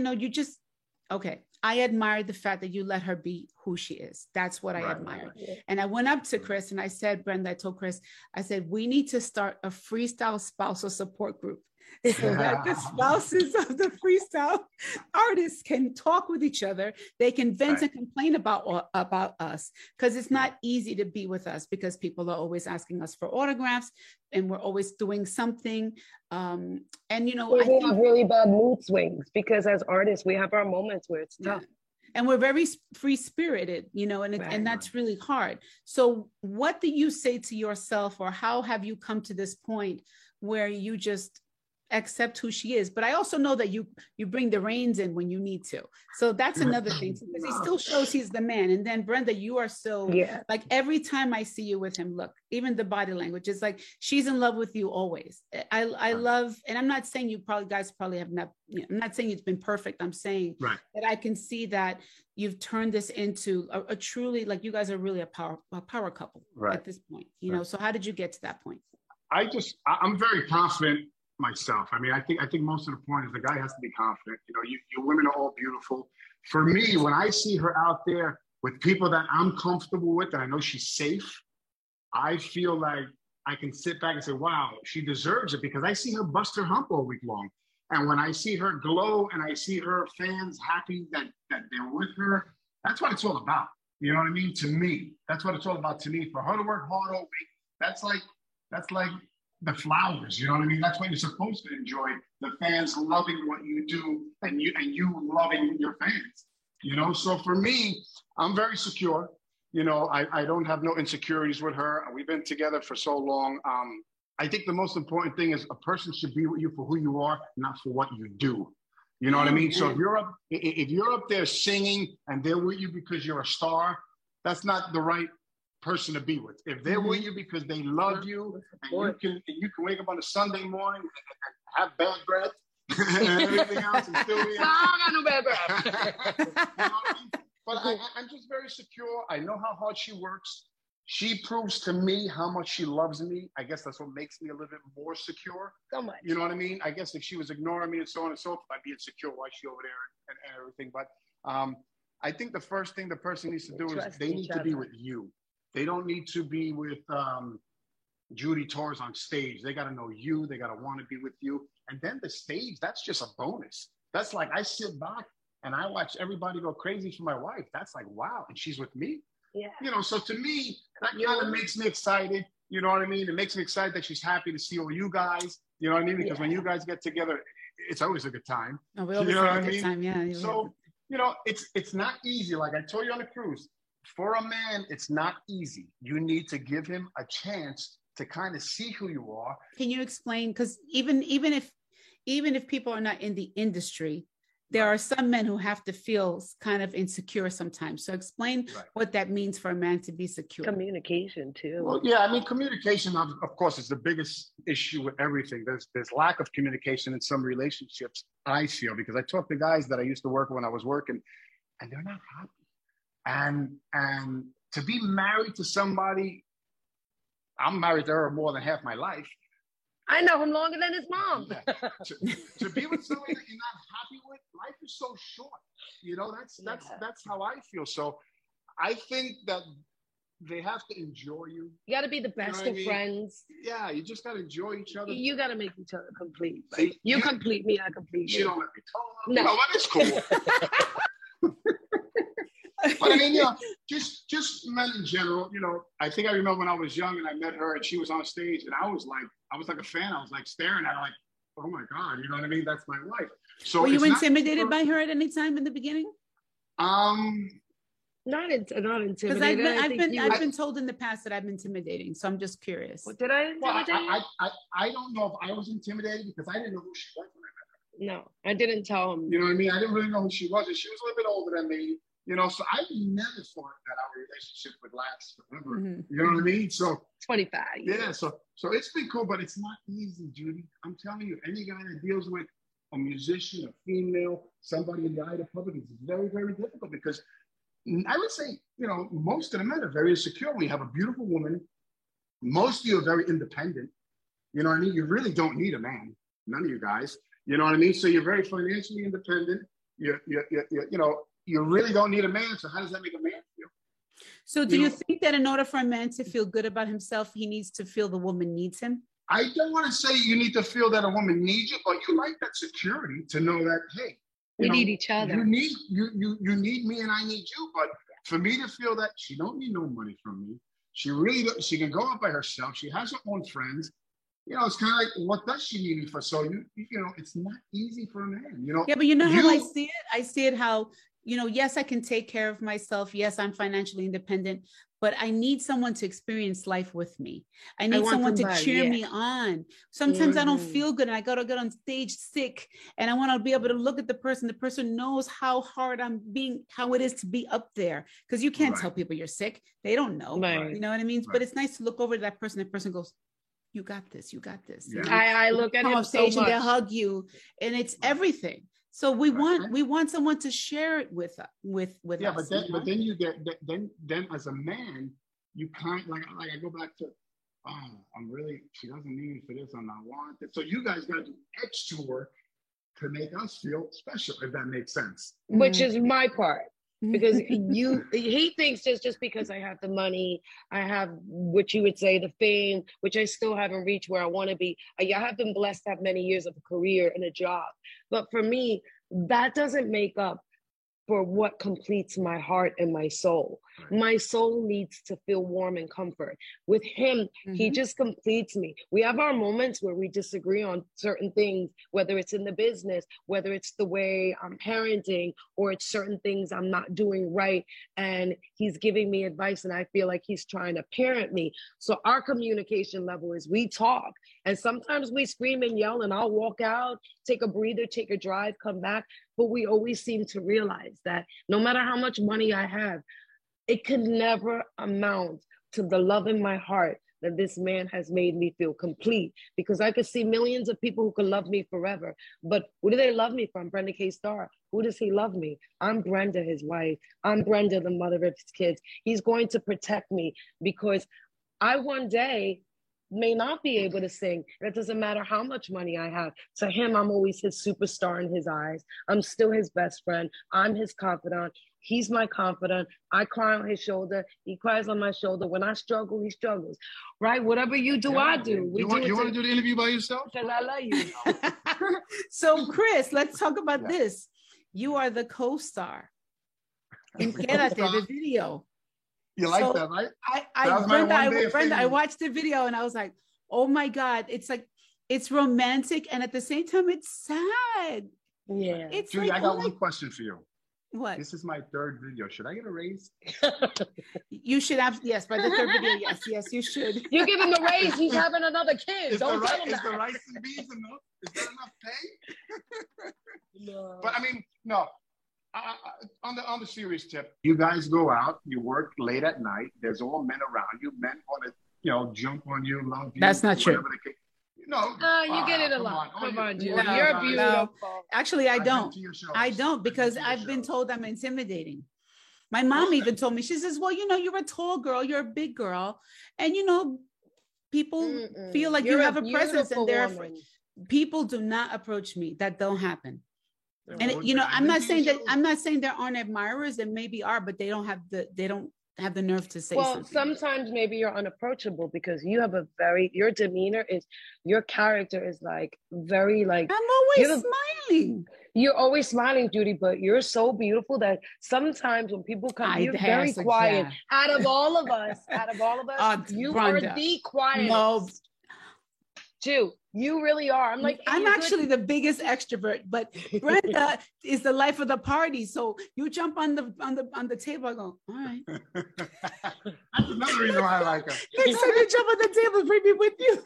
[SPEAKER 1] okay. I admired the fact that you let her be who she is. That's what I admired. And I went up to Chris and I said, Brenda, I told Chris, I said, we need to start a freestyle spousal support group so that the spouses of the freestyle artists can talk with each other. They can vent and complain about us, because it's not easy to be with us because people are always asking us for autographs and we're always doing something. I think
[SPEAKER 5] we have really bad mood swings because as artists, we have our moments where it's tough.
[SPEAKER 1] And we're very free spirited, and that's really hard. So what do you say to yourself, or how have you come to this point where you just accept who she is? But I also know that you bring the reins in when you need to. So that's another thing, because he still shows he's the man. And then Brenda, you are so like, every time I see you with him, look, even the body language is like, she's in love with you always. I love, and I'm not saying you guys probably have not, I'm not saying it's been perfect. I'm saying that I can see that you've turned this into a truly, like, you guys are really a power couple at this point, So how did you get to that point?
[SPEAKER 6] I'm very confident myself. I mean, I think most of the point is the guy has to be confident. You women are all beautiful. For me, when I see her out there with people that I'm comfortable with, and I know she's safe, I feel like I can sit back and say, wow, she deserves it, because I see her bust her hump all week long. And when I see her glow and I see her fans happy that they're with her, that's what it's all about. You know what I mean? To me, that's what it's all about to me. For her to work hard all week, that's like the flowers, you know what I mean? That's what you're supposed to enjoy. The fans loving what you do and you loving your fans, So for me, I'm very secure. I don't have no insecurities with her. We've been together for so long. I think the most important thing is a person should be with you for who you are, not for what you do. You know what I mean? So if you're up there singing and they're with you because you're a star, that's not the right person to be with. If they're with you because they love you, and you can wake up on a Sunday morning and have bad breath and everything else and still be I got no bad breath. You know what I mean? But I'm just very secure. I know how hard she works. She proves to me how much she loves me. I guess that's what makes me a little bit more secure.
[SPEAKER 5] So much.
[SPEAKER 6] You know what I mean? I guess if she was ignoring me and so on and so forth, I'd be insecure. Why is she over there and everything? But I think the first thing the person needs to do is they need to be with you. They don't need to be with Judy Torres on stage. They got to know you. They got to want to be with you. And then the stage, that's just a bonus. That's like, I sit back and I watch everybody go crazy for my wife. That's like, wow. And she's with me. Yeah. So to me, that kind of makes me excited. You know what I mean? It makes me excited that she's happy to see all you guys. You know what I mean? Because when you guys get together, it's always a good time.
[SPEAKER 1] Oh, we always have a good time, yeah.
[SPEAKER 6] So, it's not easy. Like I told you on the cruise, for a man, it's not easy. You need to give him a chance to kind of see who you are.
[SPEAKER 1] Can you explain? Because even if people are not in the industry, there are some men who have to feel kind of insecure sometimes. So explain what that means for a man to be secure.
[SPEAKER 5] Communication too.
[SPEAKER 6] Well, yeah, I mean, communication, of course, is the biggest issue with everything. There's lack of communication in some relationships, I feel, because I talk to guys that I used to work with when I was working, and they're not happy. And to be married to somebody, I'm married to her more than half my life.
[SPEAKER 5] I know him longer than his mom.
[SPEAKER 6] To be with somebody that you're not happy with, life is so short. You know, that's how I feel. So I think that they have to enjoy you.
[SPEAKER 5] You got to be the best of friends.
[SPEAKER 6] Yeah, you just got to enjoy each other.
[SPEAKER 5] You got to make each other complete. Like, you complete me, I complete you.
[SPEAKER 6] You don't let me talk. No, that is cool. But I mean, you know, just men in general, you know, I think I remember when I was young and I met her and she was on stage and I was like a fan. I was like staring at her like, oh my God, you know what I mean? That's my wife. So
[SPEAKER 1] were you intimidated by her at any time in the beginning?
[SPEAKER 5] Not intimidated.
[SPEAKER 1] Because I've been told in the past that I'm intimidating. So I'm just curious.
[SPEAKER 5] Well, did I intimidate you?
[SPEAKER 6] I don't know if I was intimidated because I didn't know who she was when I met her.
[SPEAKER 5] No, I didn't tell him.
[SPEAKER 6] You know what I mean? I didn't really know who she was. And she was a little bit older than me. You know, so I never thought that our relationship would last forever. Mm-hmm. You know what I mean? So
[SPEAKER 5] 25 years.
[SPEAKER 6] Yeah, so it's been cool, but it's not easy, Judy. I'm telling you, any guy that deals with a musician, a female, somebody in the eye of the public, it's very, very difficult because I would say, you know, most of the men are very insecure. When you have a beautiful woman, most of you are very independent. You know what I mean? You really don't need a man. None of you guys. You know what I mean? So you're very financially independent. You know, you really don't need a man. So how does that make a man feel?
[SPEAKER 1] So do you think that in order for a man to feel good about himself, he needs to feel the woman needs him?
[SPEAKER 6] I don't want to say you need to feel that a woman needs you, but you like that security to know that, hey,
[SPEAKER 5] we need each other.
[SPEAKER 6] You need me and I need you. But for me to feel that she don't need no money from me, she can go out by herself. She has her own friends. You know, it's kind of like, what does she need me for? So you know, it's not easy for a man. You know.
[SPEAKER 1] Yeah, but you know how I see it. I see it how, you know, yes, I can take care of myself. Yes, I'm financially independent, but I need someone to experience life with me. I need someone to cheer me on. Sometimes I don't feel good and I got to get on stage sick and I want to be able to look at the person. The person knows how hard I'm being, how it is to be up there. Because you can't tell people you're sick. They don't know. You know what I mean? But it's nice to look over to that person. The person goes, you got this. You got this.
[SPEAKER 6] Yeah.
[SPEAKER 5] I look at him so much.
[SPEAKER 1] And they hug you and it's everything. So we want someone to share it with us.
[SPEAKER 6] Yeah, but then you get then as a man, you kind of like I go back to, she doesn't need me for this, I'm not wanted. So you guys got to do extra work to make us feel special, if that makes sense.
[SPEAKER 5] Which is my part. Because he thinks just because I have the money, I have what you would say the fame, which I still haven't reached where I want to be. I have been blessed to have many years of a career and a job. But for me, that doesn't make up for what completes my heart and my soul. My soul needs to feel warm and comfort. With him, he just completes me. We have our moments where we disagree on certain things, whether it's in the business, whether it's the way I'm parenting, or it's certain things I'm not doing right. And he's giving me advice and I feel like he's trying to parent me. So our communication level is we talk. And sometimes we scream and yell and I'll walk out, take a breather, take a drive, come back. But we always seem to realize that no matter how much money I have, it can never amount to the love in my heart that this man has made me feel complete. Because I could see millions of people who could love me forever. But who do they love me from? Brenda K. Starr. Who does he love me? I'm Brenda, his wife. I'm Brenda, the mother of his kids. He's going to protect me because I one day may not be able to sing. It doesn't matter how much money I have. To him, I'm always his superstar in his eyes. I'm still his best friend. I'm his confidant. He's my confidant. I cry on his shoulder. He cries on my shoulder. When I struggle, he struggles. Right? Whatever you do, I do.
[SPEAKER 6] You want to do the interview by yourself?
[SPEAKER 5] Because I love you.
[SPEAKER 1] So, Chris, let's talk about this. You are the co-star in Quédate, the video.
[SPEAKER 6] You like that, right?
[SPEAKER 1] Brenda, I watched the video and I was like, oh my God, it's like, it's romantic and at the same time, it's sad.
[SPEAKER 5] Yeah.
[SPEAKER 1] It's
[SPEAKER 6] Judy, I got one question for you.
[SPEAKER 1] What?
[SPEAKER 6] This is my third video. Should I get a raise?
[SPEAKER 1] You should have, yes, by the third video, yes, you should.
[SPEAKER 5] You give him a raise, he's having another kid.
[SPEAKER 6] Is
[SPEAKER 5] Don't tell him
[SPEAKER 6] is
[SPEAKER 5] that.
[SPEAKER 6] the rice and beans enough? Is that enough pay?
[SPEAKER 5] No.
[SPEAKER 6] But I mean, no. On the serious tip, you guys go out, you work late at night. There's all men around you. Men want to, jump on you, love you.
[SPEAKER 1] That's not true.
[SPEAKER 6] No,
[SPEAKER 5] you get it a
[SPEAKER 6] come
[SPEAKER 5] lot.
[SPEAKER 6] on.
[SPEAKER 5] Come on, Judy.
[SPEAKER 1] No,
[SPEAKER 5] You're
[SPEAKER 1] no.
[SPEAKER 5] beautiful.
[SPEAKER 1] Actually, I
[SPEAKER 6] I've been
[SPEAKER 1] don't.
[SPEAKER 6] to your shows.
[SPEAKER 1] I don't, because
[SPEAKER 6] I've been to your
[SPEAKER 1] I've been
[SPEAKER 6] shows.
[SPEAKER 1] told I'm intimidating. My mom even told me, she says, well, you're a tall girl, you're a big girl. And, people feel like you
[SPEAKER 5] You're
[SPEAKER 1] have a presence, and they're
[SPEAKER 5] woman.
[SPEAKER 1] people do not approach me. That don't happen. And
[SPEAKER 6] I've
[SPEAKER 1] I'm
[SPEAKER 6] been
[SPEAKER 1] not
[SPEAKER 6] to
[SPEAKER 1] saying
[SPEAKER 6] your
[SPEAKER 1] that
[SPEAKER 6] shows.
[SPEAKER 1] I'm not saying there aren't admirers, and maybe are, but they don't have the nerve to say
[SPEAKER 5] Well,
[SPEAKER 1] something.
[SPEAKER 5] sometimes maybe you're unapproachable because you have your demeanor is, your character is like very like,
[SPEAKER 1] I'm always
[SPEAKER 5] you're-
[SPEAKER 1] smiling.
[SPEAKER 5] you're always smiling, Judy, but you're so beautiful that sometimes when people come, you're very quiet. Out of all of us, you
[SPEAKER 1] Brenda.
[SPEAKER 5] are the quietest.
[SPEAKER 1] No,
[SPEAKER 5] Jew, you really are. I'm like, hey,
[SPEAKER 1] I'm
[SPEAKER 5] you're good.
[SPEAKER 1] actually the biggest extrovert, but Brenda is the life of the party. So you jump on the table, I go, all right.
[SPEAKER 6] That's another reason why I like her.
[SPEAKER 1] Next time you jump on the table, bring me with you.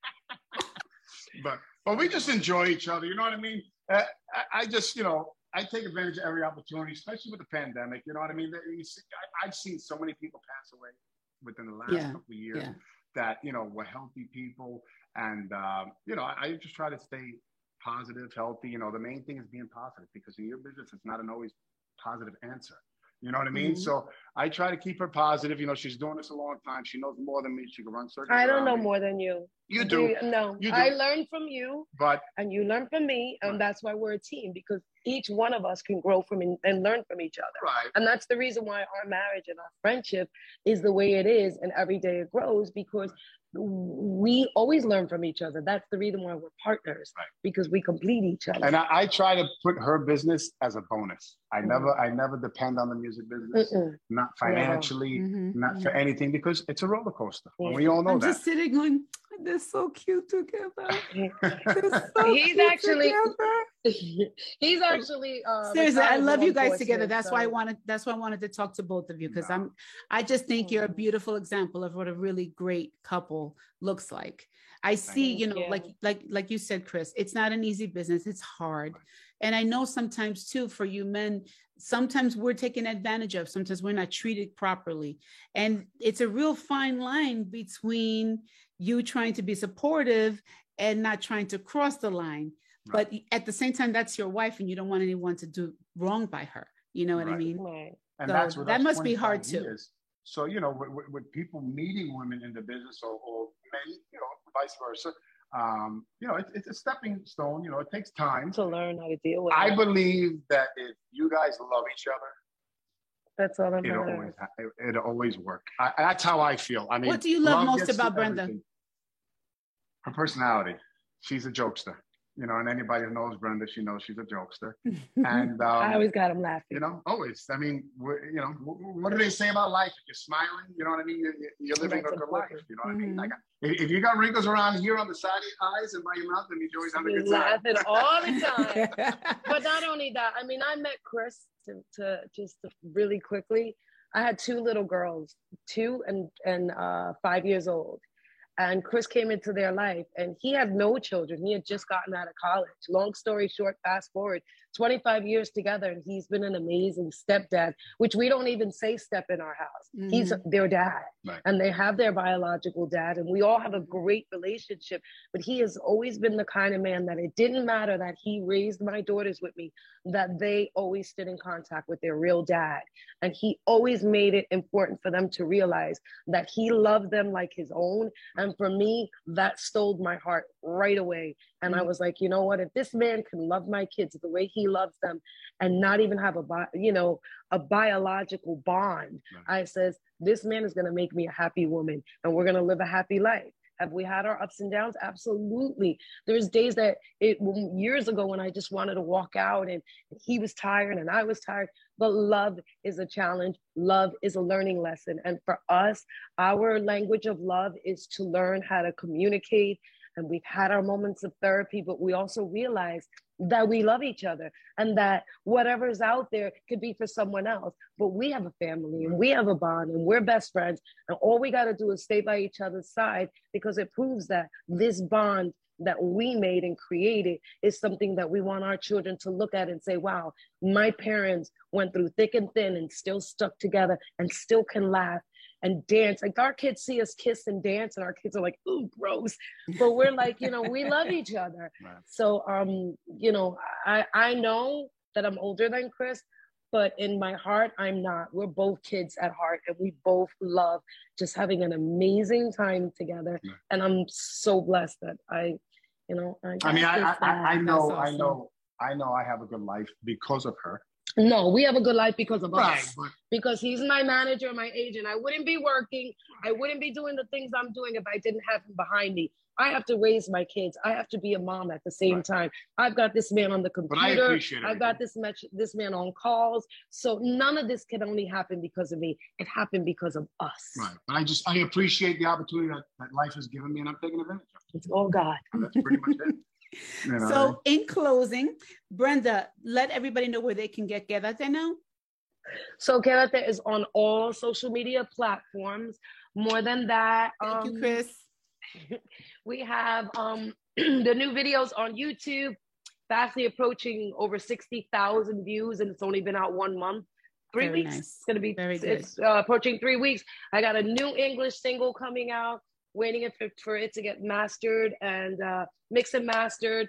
[SPEAKER 6] But we just enjoy each other. You know what I mean? I just, I take advantage of every opportunity, especially with the pandemic. You know what I mean? I've seen so many people pass away within the last couple of years that, were healthy people. And, I just try to stay positive, healthy. The main thing is being positive, because in your business, it's not an always positive answer. You know what I mean?
[SPEAKER 1] Mm-hmm.
[SPEAKER 6] So I try to keep her positive. She's doing this a long time. She knows more than me. She can run circles.
[SPEAKER 5] I don't
[SPEAKER 6] around
[SPEAKER 5] know
[SPEAKER 6] me.
[SPEAKER 5] more than you.
[SPEAKER 6] You do.
[SPEAKER 5] No,
[SPEAKER 6] You do.
[SPEAKER 5] I learned from you,
[SPEAKER 6] But
[SPEAKER 5] and you learn from me, and
[SPEAKER 6] Right.
[SPEAKER 5] that's why we're a team, because each one of us can grow from and learn from each other.
[SPEAKER 6] right.
[SPEAKER 5] And that's the reason why our marriage and our friendship is the way it is, and every day it grows, because we always learn from each other. That's the reason why we're partners,
[SPEAKER 6] Right.
[SPEAKER 5] because we complete each other.
[SPEAKER 6] And I try to put her business as a bonus. I never depend on the music business,
[SPEAKER 5] Mm-mm.
[SPEAKER 6] not financially,
[SPEAKER 1] Mhm,
[SPEAKER 6] not for anything, because it's a roller coaster.
[SPEAKER 5] Yeah.
[SPEAKER 6] And we all know
[SPEAKER 1] I'm
[SPEAKER 6] that.
[SPEAKER 1] just sitting going, they're so cute together. They're so
[SPEAKER 5] He's
[SPEAKER 1] cute
[SPEAKER 5] actually-
[SPEAKER 1] together.
[SPEAKER 5] He's actually
[SPEAKER 1] Seriously, I
[SPEAKER 5] retired
[SPEAKER 1] love
[SPEAKER 5] law
[SPEAKER 1] you guys together.
[SPEAKER 5] enforcement,
[SPEAKER 1] That's
[SPEAKER 5] so-
[SPEAKER 1] why I wanted to talk to both of you, because
[SPEAKER 6] No.
[SPEAKER 1] I just think you're a
[SPEAKER 5] Mhm.
[SPEAKER 1] beautiful example of what a really great couple looks like. I see,
[SPEAKER 5] Thank you.
[SPEAKER 1] like you said, Chris, it's not an easy business. It's hard. And I know sometimes too, for you men, sometimes we're taken advantage of. Sometimes we're not treated properly. And it's a real fine line between you trying to be supportive and not trying to cross the line.
[SPEAKER 6] Right.
[SPEAKER 1] But at the same time, that's your wife, and you don't want anyone to do wrong by her. You know what I
[SPEAKER 6] Right.
[SPEAKER 1] mean?
[SPEAKER 5] Right.
[SPEAKER 6] And
[SPEAKER 1] So
[SPEAKER 6] that's what
[SPEAKER 1] that
[SPEAKER 6] us
[SPEAKER 1] must be
[SPEAKER 6] 25
[SPEAKER 1] hard too.
[SPEAKER 6] years. So, with people meeting women in the business, or men, vice versa, it's a stepping stone. It takes time.
[SPEAKER 5] To learn how to deal with
[SPEAKER 6] I
[SPEAKER 5] it.
[SPEAKER 6] believe that if you guys love each other,
[SPEAKER 5] That's all that
[SPEAKER 6] it'll
[SPEAKER 5] matters.
[SPEAKER 6] always work. That's how I feel. I mean,
[SPEAKER 1] What do you love most
[SPEAKER 6] gets to
[SPEAKER 1] about Brenda?
[SPEAKER 6] everything. Her personality. She's a jokester. And anybody who knows Brenda, she knows she's a jokester. And
[SPEAKER 5] I always got him laughing.
[SPEAKER 6] always. I mean, what do they say about life? If you're smiling, you know what I mean? You're living a
[SPEAKER 5] That's
[SPEAKER 6] good life.
[SPEAKER 5] important.
[SPEAKER 6] You know what I mean?
[SPEAKER 1] Mhm.
[SPEAKER 6] Like, if you got wrinkles around here on the side of your eyes and by your mouth, then you always have a
[SPEAKER 5] You're
[SPEAKER 6] good time.
[SPEAKER 5] laughing all the time. But not only that, I mean, I met Chris to really quickly. I had two little girls, 2 and 5 years old. And Chris came into their life, and he had no children. He had just gotten out of college. Long story short, fast forward, 25 years together, and he's been an amazing stepdad, which we don't even say step in our house. He's their dad,
[SPEAKER 6] Right.
[SPEAKER 5] and they have their biological dad, and we all have a great relationship. But he has always been the kind of man that it didn't matter that he raised my daughters with me, that they always stood in contact with their real dad. And he always made it important for them to realize that he loved them like his own. And for me, that stole my heart right away. And I was like, you know what? If this man can love my kids the way he loves them and not even have a biological bond,
[SPEAKER 6] Right.
[SPEAKER 5] I says, this man is going to make me a happy woman, and we're going to live a happy life. Have we had our ups and downs? Absolutely. There's days that years ago when I just wanted to walk out and he was tired and I was tired, but love is a challenge. Love is a learning lesson. And for us, our language of love is to learn how to communicate. And we've had our moments of therapy, but we also realize that we love each other and that whatever's out there could be for someone else. But we have a family and we have a bond and we're best friends. And all we got to do is stay by each other's side, because it proves that this bond that we made and created is something that we want our children to look at and say, wow, my parents went through thick and thin and still stuck together and still can laugh and dance. Like our kids see us kiss and dance and our kids are like, ooh, gross. But we're like, you know, we love each other.
[SPEAKER 6] Right.
[SPEAKER 5] So, you know, I know that I'm older than Chris, but in my heart, I'm not. We're both kids at heart and we both love just having an amazing time together. Yeah. And I'm so blessed that I know,
[SPEAKER 6] I know I have a good life because of her.
[SPEAKER 5] No, we have a good life because of
[SPEAKER 6] right,
[SPEAKER 5] us. Because he's my manager, my agent. I wouldn't be working. I wouldn't be doing the things I'm doing if I didn't have him behind me. I have to raise my kids. I have to be a mom at the same time. I've got this man on the computer.
[SPEAKER 6] But I appreciate it.
[SPEAKER 5] I've got this man on calls. So none of this can only happen because of me. It happened because of us.
[SPEAKER 6] Right. But I appreciate the opportunity that life has given me, and I'm taking advantage of it.
[SPEAKER 5] It's all God.
[SPEAKER 6] And that's pretty much it. You know,
[SPEAKER 1] so in closing, Brenda, let everybody know where they can get Quédate now.
[SPEAKER 5] So Quédate is on all social media platforms. More than that,
[SPEAKER 1] thank you, Chris.
[SPEAKER 5] We have the new videos on YouTube, fastly approaching over 60,000 views, and it's only been out 1 month. 3
[SPEAKER 1] Very
[SPEAKER 5] weeks.
[SPEAKER 1] Nice.
[SPEAKER 5] It's gonna be.
[SPEAKER 1] Very good.
[SPEAKER 5] It's approaching 3 weeks. I got a new English single coming out. Waiting for it to get mastered and mixed and mastered.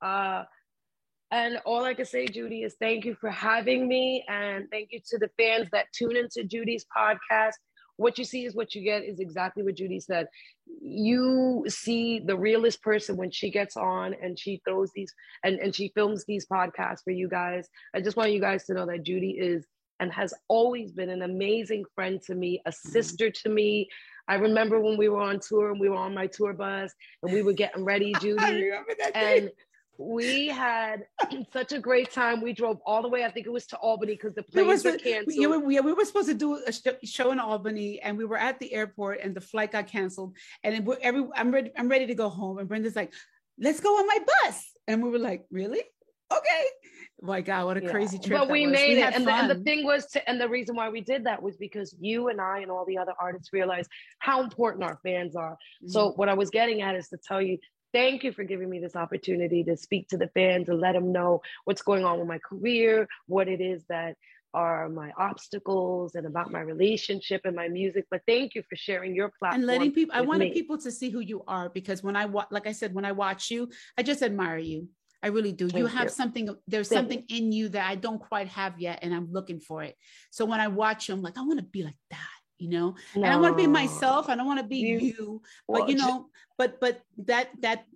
[SPEAKER 5] And all I can say, Judy, is thank you for having me. And thank you to the fans that tune into Judy's podcast. What you see is what you get is exactly what Judy said. You see the realest person when she gets on and she throws these and she films these podcasts for you guys. I just want you guys to know that Judy is and has always been an amazing friend to me, a sister to me. I remember when we were on tour and we were on my tour bus and we were getting ready, Judy.
[SPEAKER 1] I remember that
[SPEAKER 5] and
[SPEAKER 1] day.
[SPEAKER 5] We had such a great time. We drove all the way, I think it was to Albany because the planes were canceled.
[SPEAKER 1] We were supposed to do a show in Albany and we were at the airport and the flight got canceled. And I'm ready to go home. And Brenda's like, let's go on my bus. And we were like, really? Okay. My God, what a crazy trip.
[SPEAKER 5] But we made it. And the thing was, and the reason why we did that was because you and I and all the other artists realized how important our fans are. Mm-hmm. So what I was getting at is to tell you, thank you for giving me this opportunity to speak to the fans and let them know what's going on with my career, what it is that are my obstacles and about my relationship and my music. But thank you for sharing your platform.
[SPEAKER 1] And letting people, I wanted people to see who you are because when like I said, when I watch you, I just admire you. I really do. You have something, there's something in you that I don't quite have yet, and I'm looking for it. So when I watch you, I'm like, I want to be like that, you know, and I want to be myself. I don't want to be you, but you know, but that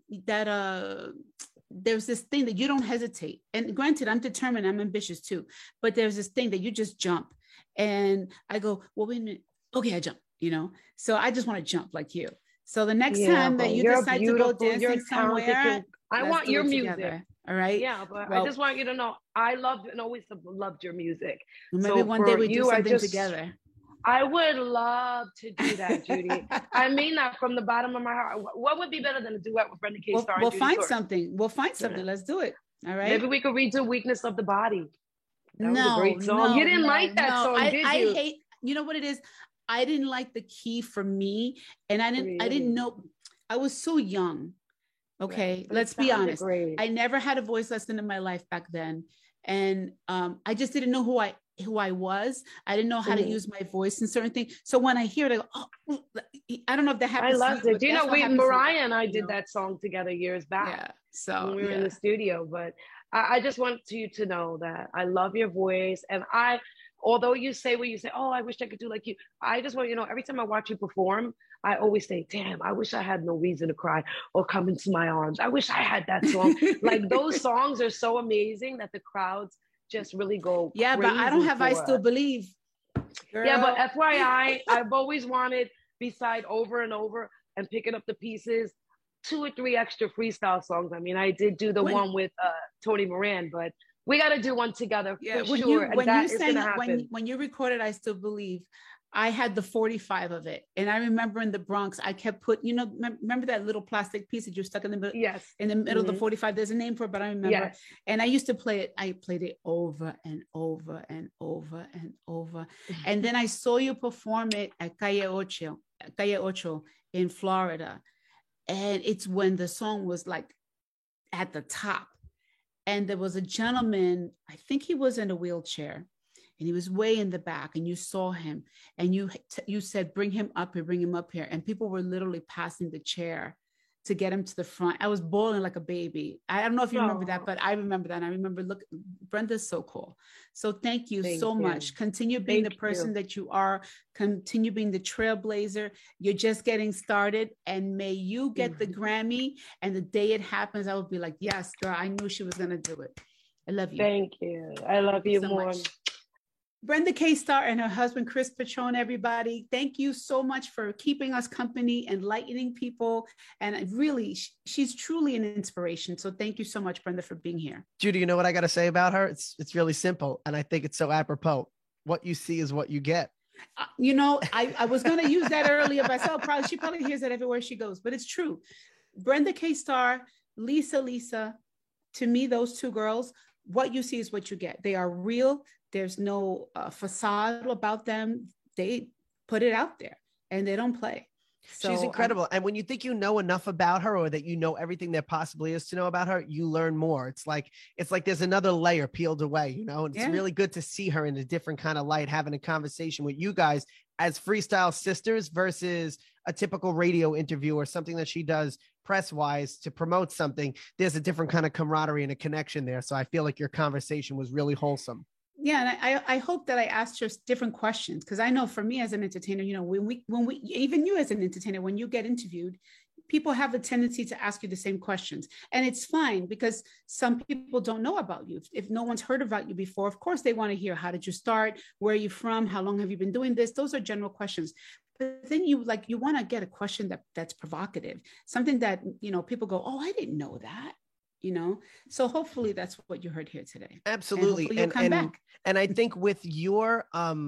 [SPEAKER 1] there's this thing that you don't hesitate. And granted, I'm determined, I'm ambitious too, but there's this thing that you just jump. And I go, well, wait a minute. Okay, I jump, you know, so I just want to jump like you. So the next time that you decide to go dancing somewhere,
[SPEAKER 5] I want your music.
[SPEAKER 1] Together, all right.
[SPEAKER 5] Yeah, but I just want you to know I loved and always loved your music.
[SPEAKER 1] Maybe so one day we do something together.
[SPEAKER 5] I would love to do that, Judy. I mean that from the bottom of my heart. What would be better than a duet with Brenda K. Starr?
[SPEAKER 1] We'll find something. We'll find something. Let's do it. All right.
[SPEAKER 5] Maybe we could redo "Weakness of the Body." That was a great song. You didn't like that song, did you?
[SPEAKER 1] I hate. You know what it is? I didn't like the key for me, and I didn't know. I was so young. Okay, let's be honest. Great. I never had a voice lesson in my life back then, and I just didn't know who I was. I didn't know how to use my voice in certain things. So when I hear it, I go, oh, I don't know if that happens.
[SPEAKER 5] I loved it. Do you know, Mariah and I did that song together years back.
[SPEAKER 1] Yeah. So
[SPEAKER 5] when we were in the studio, but I just want you to know that I love your voice, and although you say what you say, oh, I wish I could do like you. I just want you to know, every time I watch you perform, I always say, damn, I wish I had No Reason to Cry or Come Into My Arms. I wish I had that song. Like those songs are so amazing that the crowds just really go
[SPEAKER 1] crazy. But I don't have I Still Believe.
[SPEAKER 5] Girl. Yeah, but FYI, I've always wanted, beside Over and Over and Picking Up the Pieces, 2 or 3 extra freestyle songs. I mean, I did do the one with Tony Moran, but we got to do one together for sure.
[SPEAKER 1] When you recorded I Still Believe, I had the 45 of it. And I remember in the Bronx, I kept putting, remember that little plastic piece that you stuck in the middle?
[SPEAKER 5] Yes.
[SPEAKER 1] In the middle of the 45. There's a name for it, but I remember. Yes. And I used to play it. I played it over and over and over and over. And then I saw you perform it at Calle Ocho in Florida. And it's when the song was like at the top. And there was a gentleman, I think he was in a wheelchair, and he was way in the back, and you saw him, and you said, bring him up here. And people were literally passing the chair to get him to the front. I was bawling like a baby. I don't know if you remember that, but I remember that. And I remember, look, Brenda's so cool. So thank you so much. Continue being the person that you are. Continue being the trailblazer. You're just getting started. And may you get the Grammy. And the day it happens, I will be like, yes, girl, I knew she was going to do it. I love you.
[SPEAKER 5] Thank you. I love you more.
[SPEAKER 1] Much. Brenda K. Starr and her husband, Chris Patron, everybody. Thank you so much for keeping us company, enlightening people. And really, she's truly an inspiration. So thank you so much, Brenda, for being here.
[SPEAKER 3] Judy, you know what I got to say about her? It's really simple. And I think it's so apropos. What you see is what you get.
[SPEAKER 1] I was going to use that earlier myself. She probably hears that everywhere she goes, but it's true. Brenda K. Starr, Lisa, to me, those two girls, what you see is what you get. They are real. There's no facade about them. They put it out there and they don't play. So,
[SPEAKER 3] she's incredible. And when you think you know enough about her, or that you know everything there possibly is to know about her, you learn more. It's like there's another layer peeled away, and it's really good to see her in a different kind of light, having a conversation with you guys as freestyle sisters versus a typical radio interview or something that she does press wise to promote something. There's a different kind of camaraderie and a connection there. So I feel like your conversation was really wholesome.
[SPEAKER 1] Yeah, and I hope that I asked her different questions, because I know for me as an entertainer, when we even you as an entertainer, when you get interviewed, people have a tendency to ask you the same questions, and it's fine because some people don't know about you. If no one's heard about you before, of course they want to hear, how did you start? Where are you from? How long have you been doing this? Those are general questions. But then you want to get a question that's provocative, something that people go, oh, I didn't know that. So hopefully that's what you heard here today.
[SPEAKER 3] Absolutely. And I think with your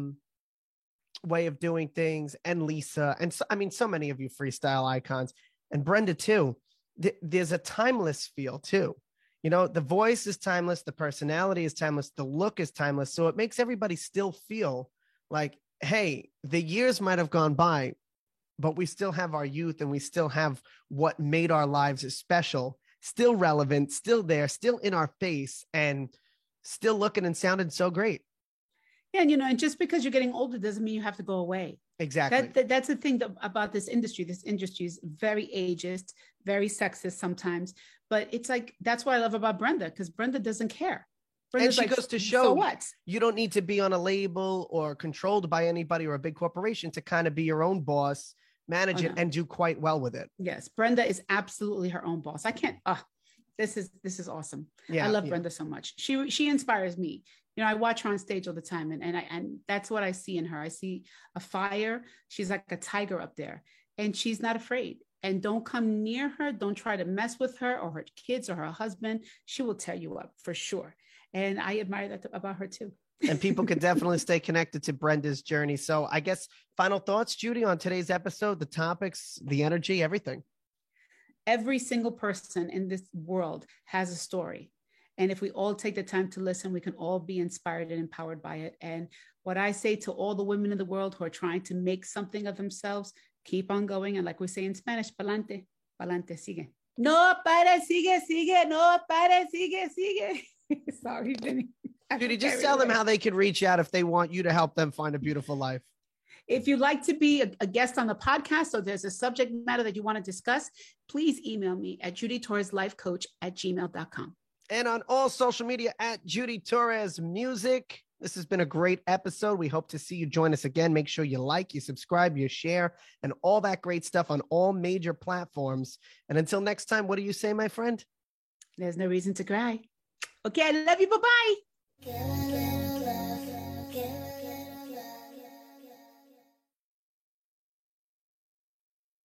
[SPEAKER 3] way of doing things, and Lisa, and so many of you freestyle icons, and Brenda too, there's a timeless feel too. The voice is timeless, the personality is timeless, the look is timeless. So it makes everybody still feel like, hey, the years might have gone by, but we still have our youth, and we still have what made our lives special, still relevant, still there, still in our face, and still looking and sounding so great.
[SPEAKER 1] Yeah, and just because you're getting older doesn't mean you have to go away.
[SPEAKER 3] Exactly.
[SPEAKER 1] That's the thing about this industry. This industry is very ageist, very sexist sometimes, but it's like, that's what I love about Brenda, because Brenda doesn't care. Brenda's
[SPEAKER 3] and she goes to show,
[SPEAKER 1] so what?
[SPEAKER 3] You don't need to be on a label or controlled by anybody or a big corporation to kind of be your own boss, manage it, and do quite well with it.
[SPEAKER 1] Yes, Brenda is absolutely her own boss. I can't. This is awesome. Yeah, I love Brenda so much. She inspires me. I watch her on stage all the time, and that's what I see in her. I see a fire. She's like a tiger up there, and she's not afraid. And don't come near her. Don't try to mess with her or her kids or her husband. She will tear you up for sure. And I admire that about her too.
[SPEAKER 3] And people can definitely stay connected to Brenda's journey. So I guess final thoughts, Judy, on today's episode, the topics, the energy, everything.
[SPEAKER 1] Every single person in this world has a story. And if we all take the time to listen, we can all be inspired and empowered by it. And what I say to all the women in the world who are trying to make something of themselves, keep on going. And like we say in Spanish, pa'lante, pa'lante, sigue. No pare, sigue, no pare, sigue. Sorry, Vinny.
[SPEAKER 3] Judy, just tell them how they can reach out if they want you to help them find a beautiful life.
[SPEAKER 1] If you'd like to be a guest on the podcast, or there's a subject matter that you want to discuss, please email me at judytorreslifecoach@gmail.com.
[SPEAKER 3] And on all social media at Judy Torres Music. This has been a great episode. We hope to see you join us again. Make sure you like, you subscribe, you share, and all that great stuff on all major platforms. And until next time, what do you say, my friend?
[SPEAKER 1] There's no reason to cry. Okay, I love you. Bye-bye.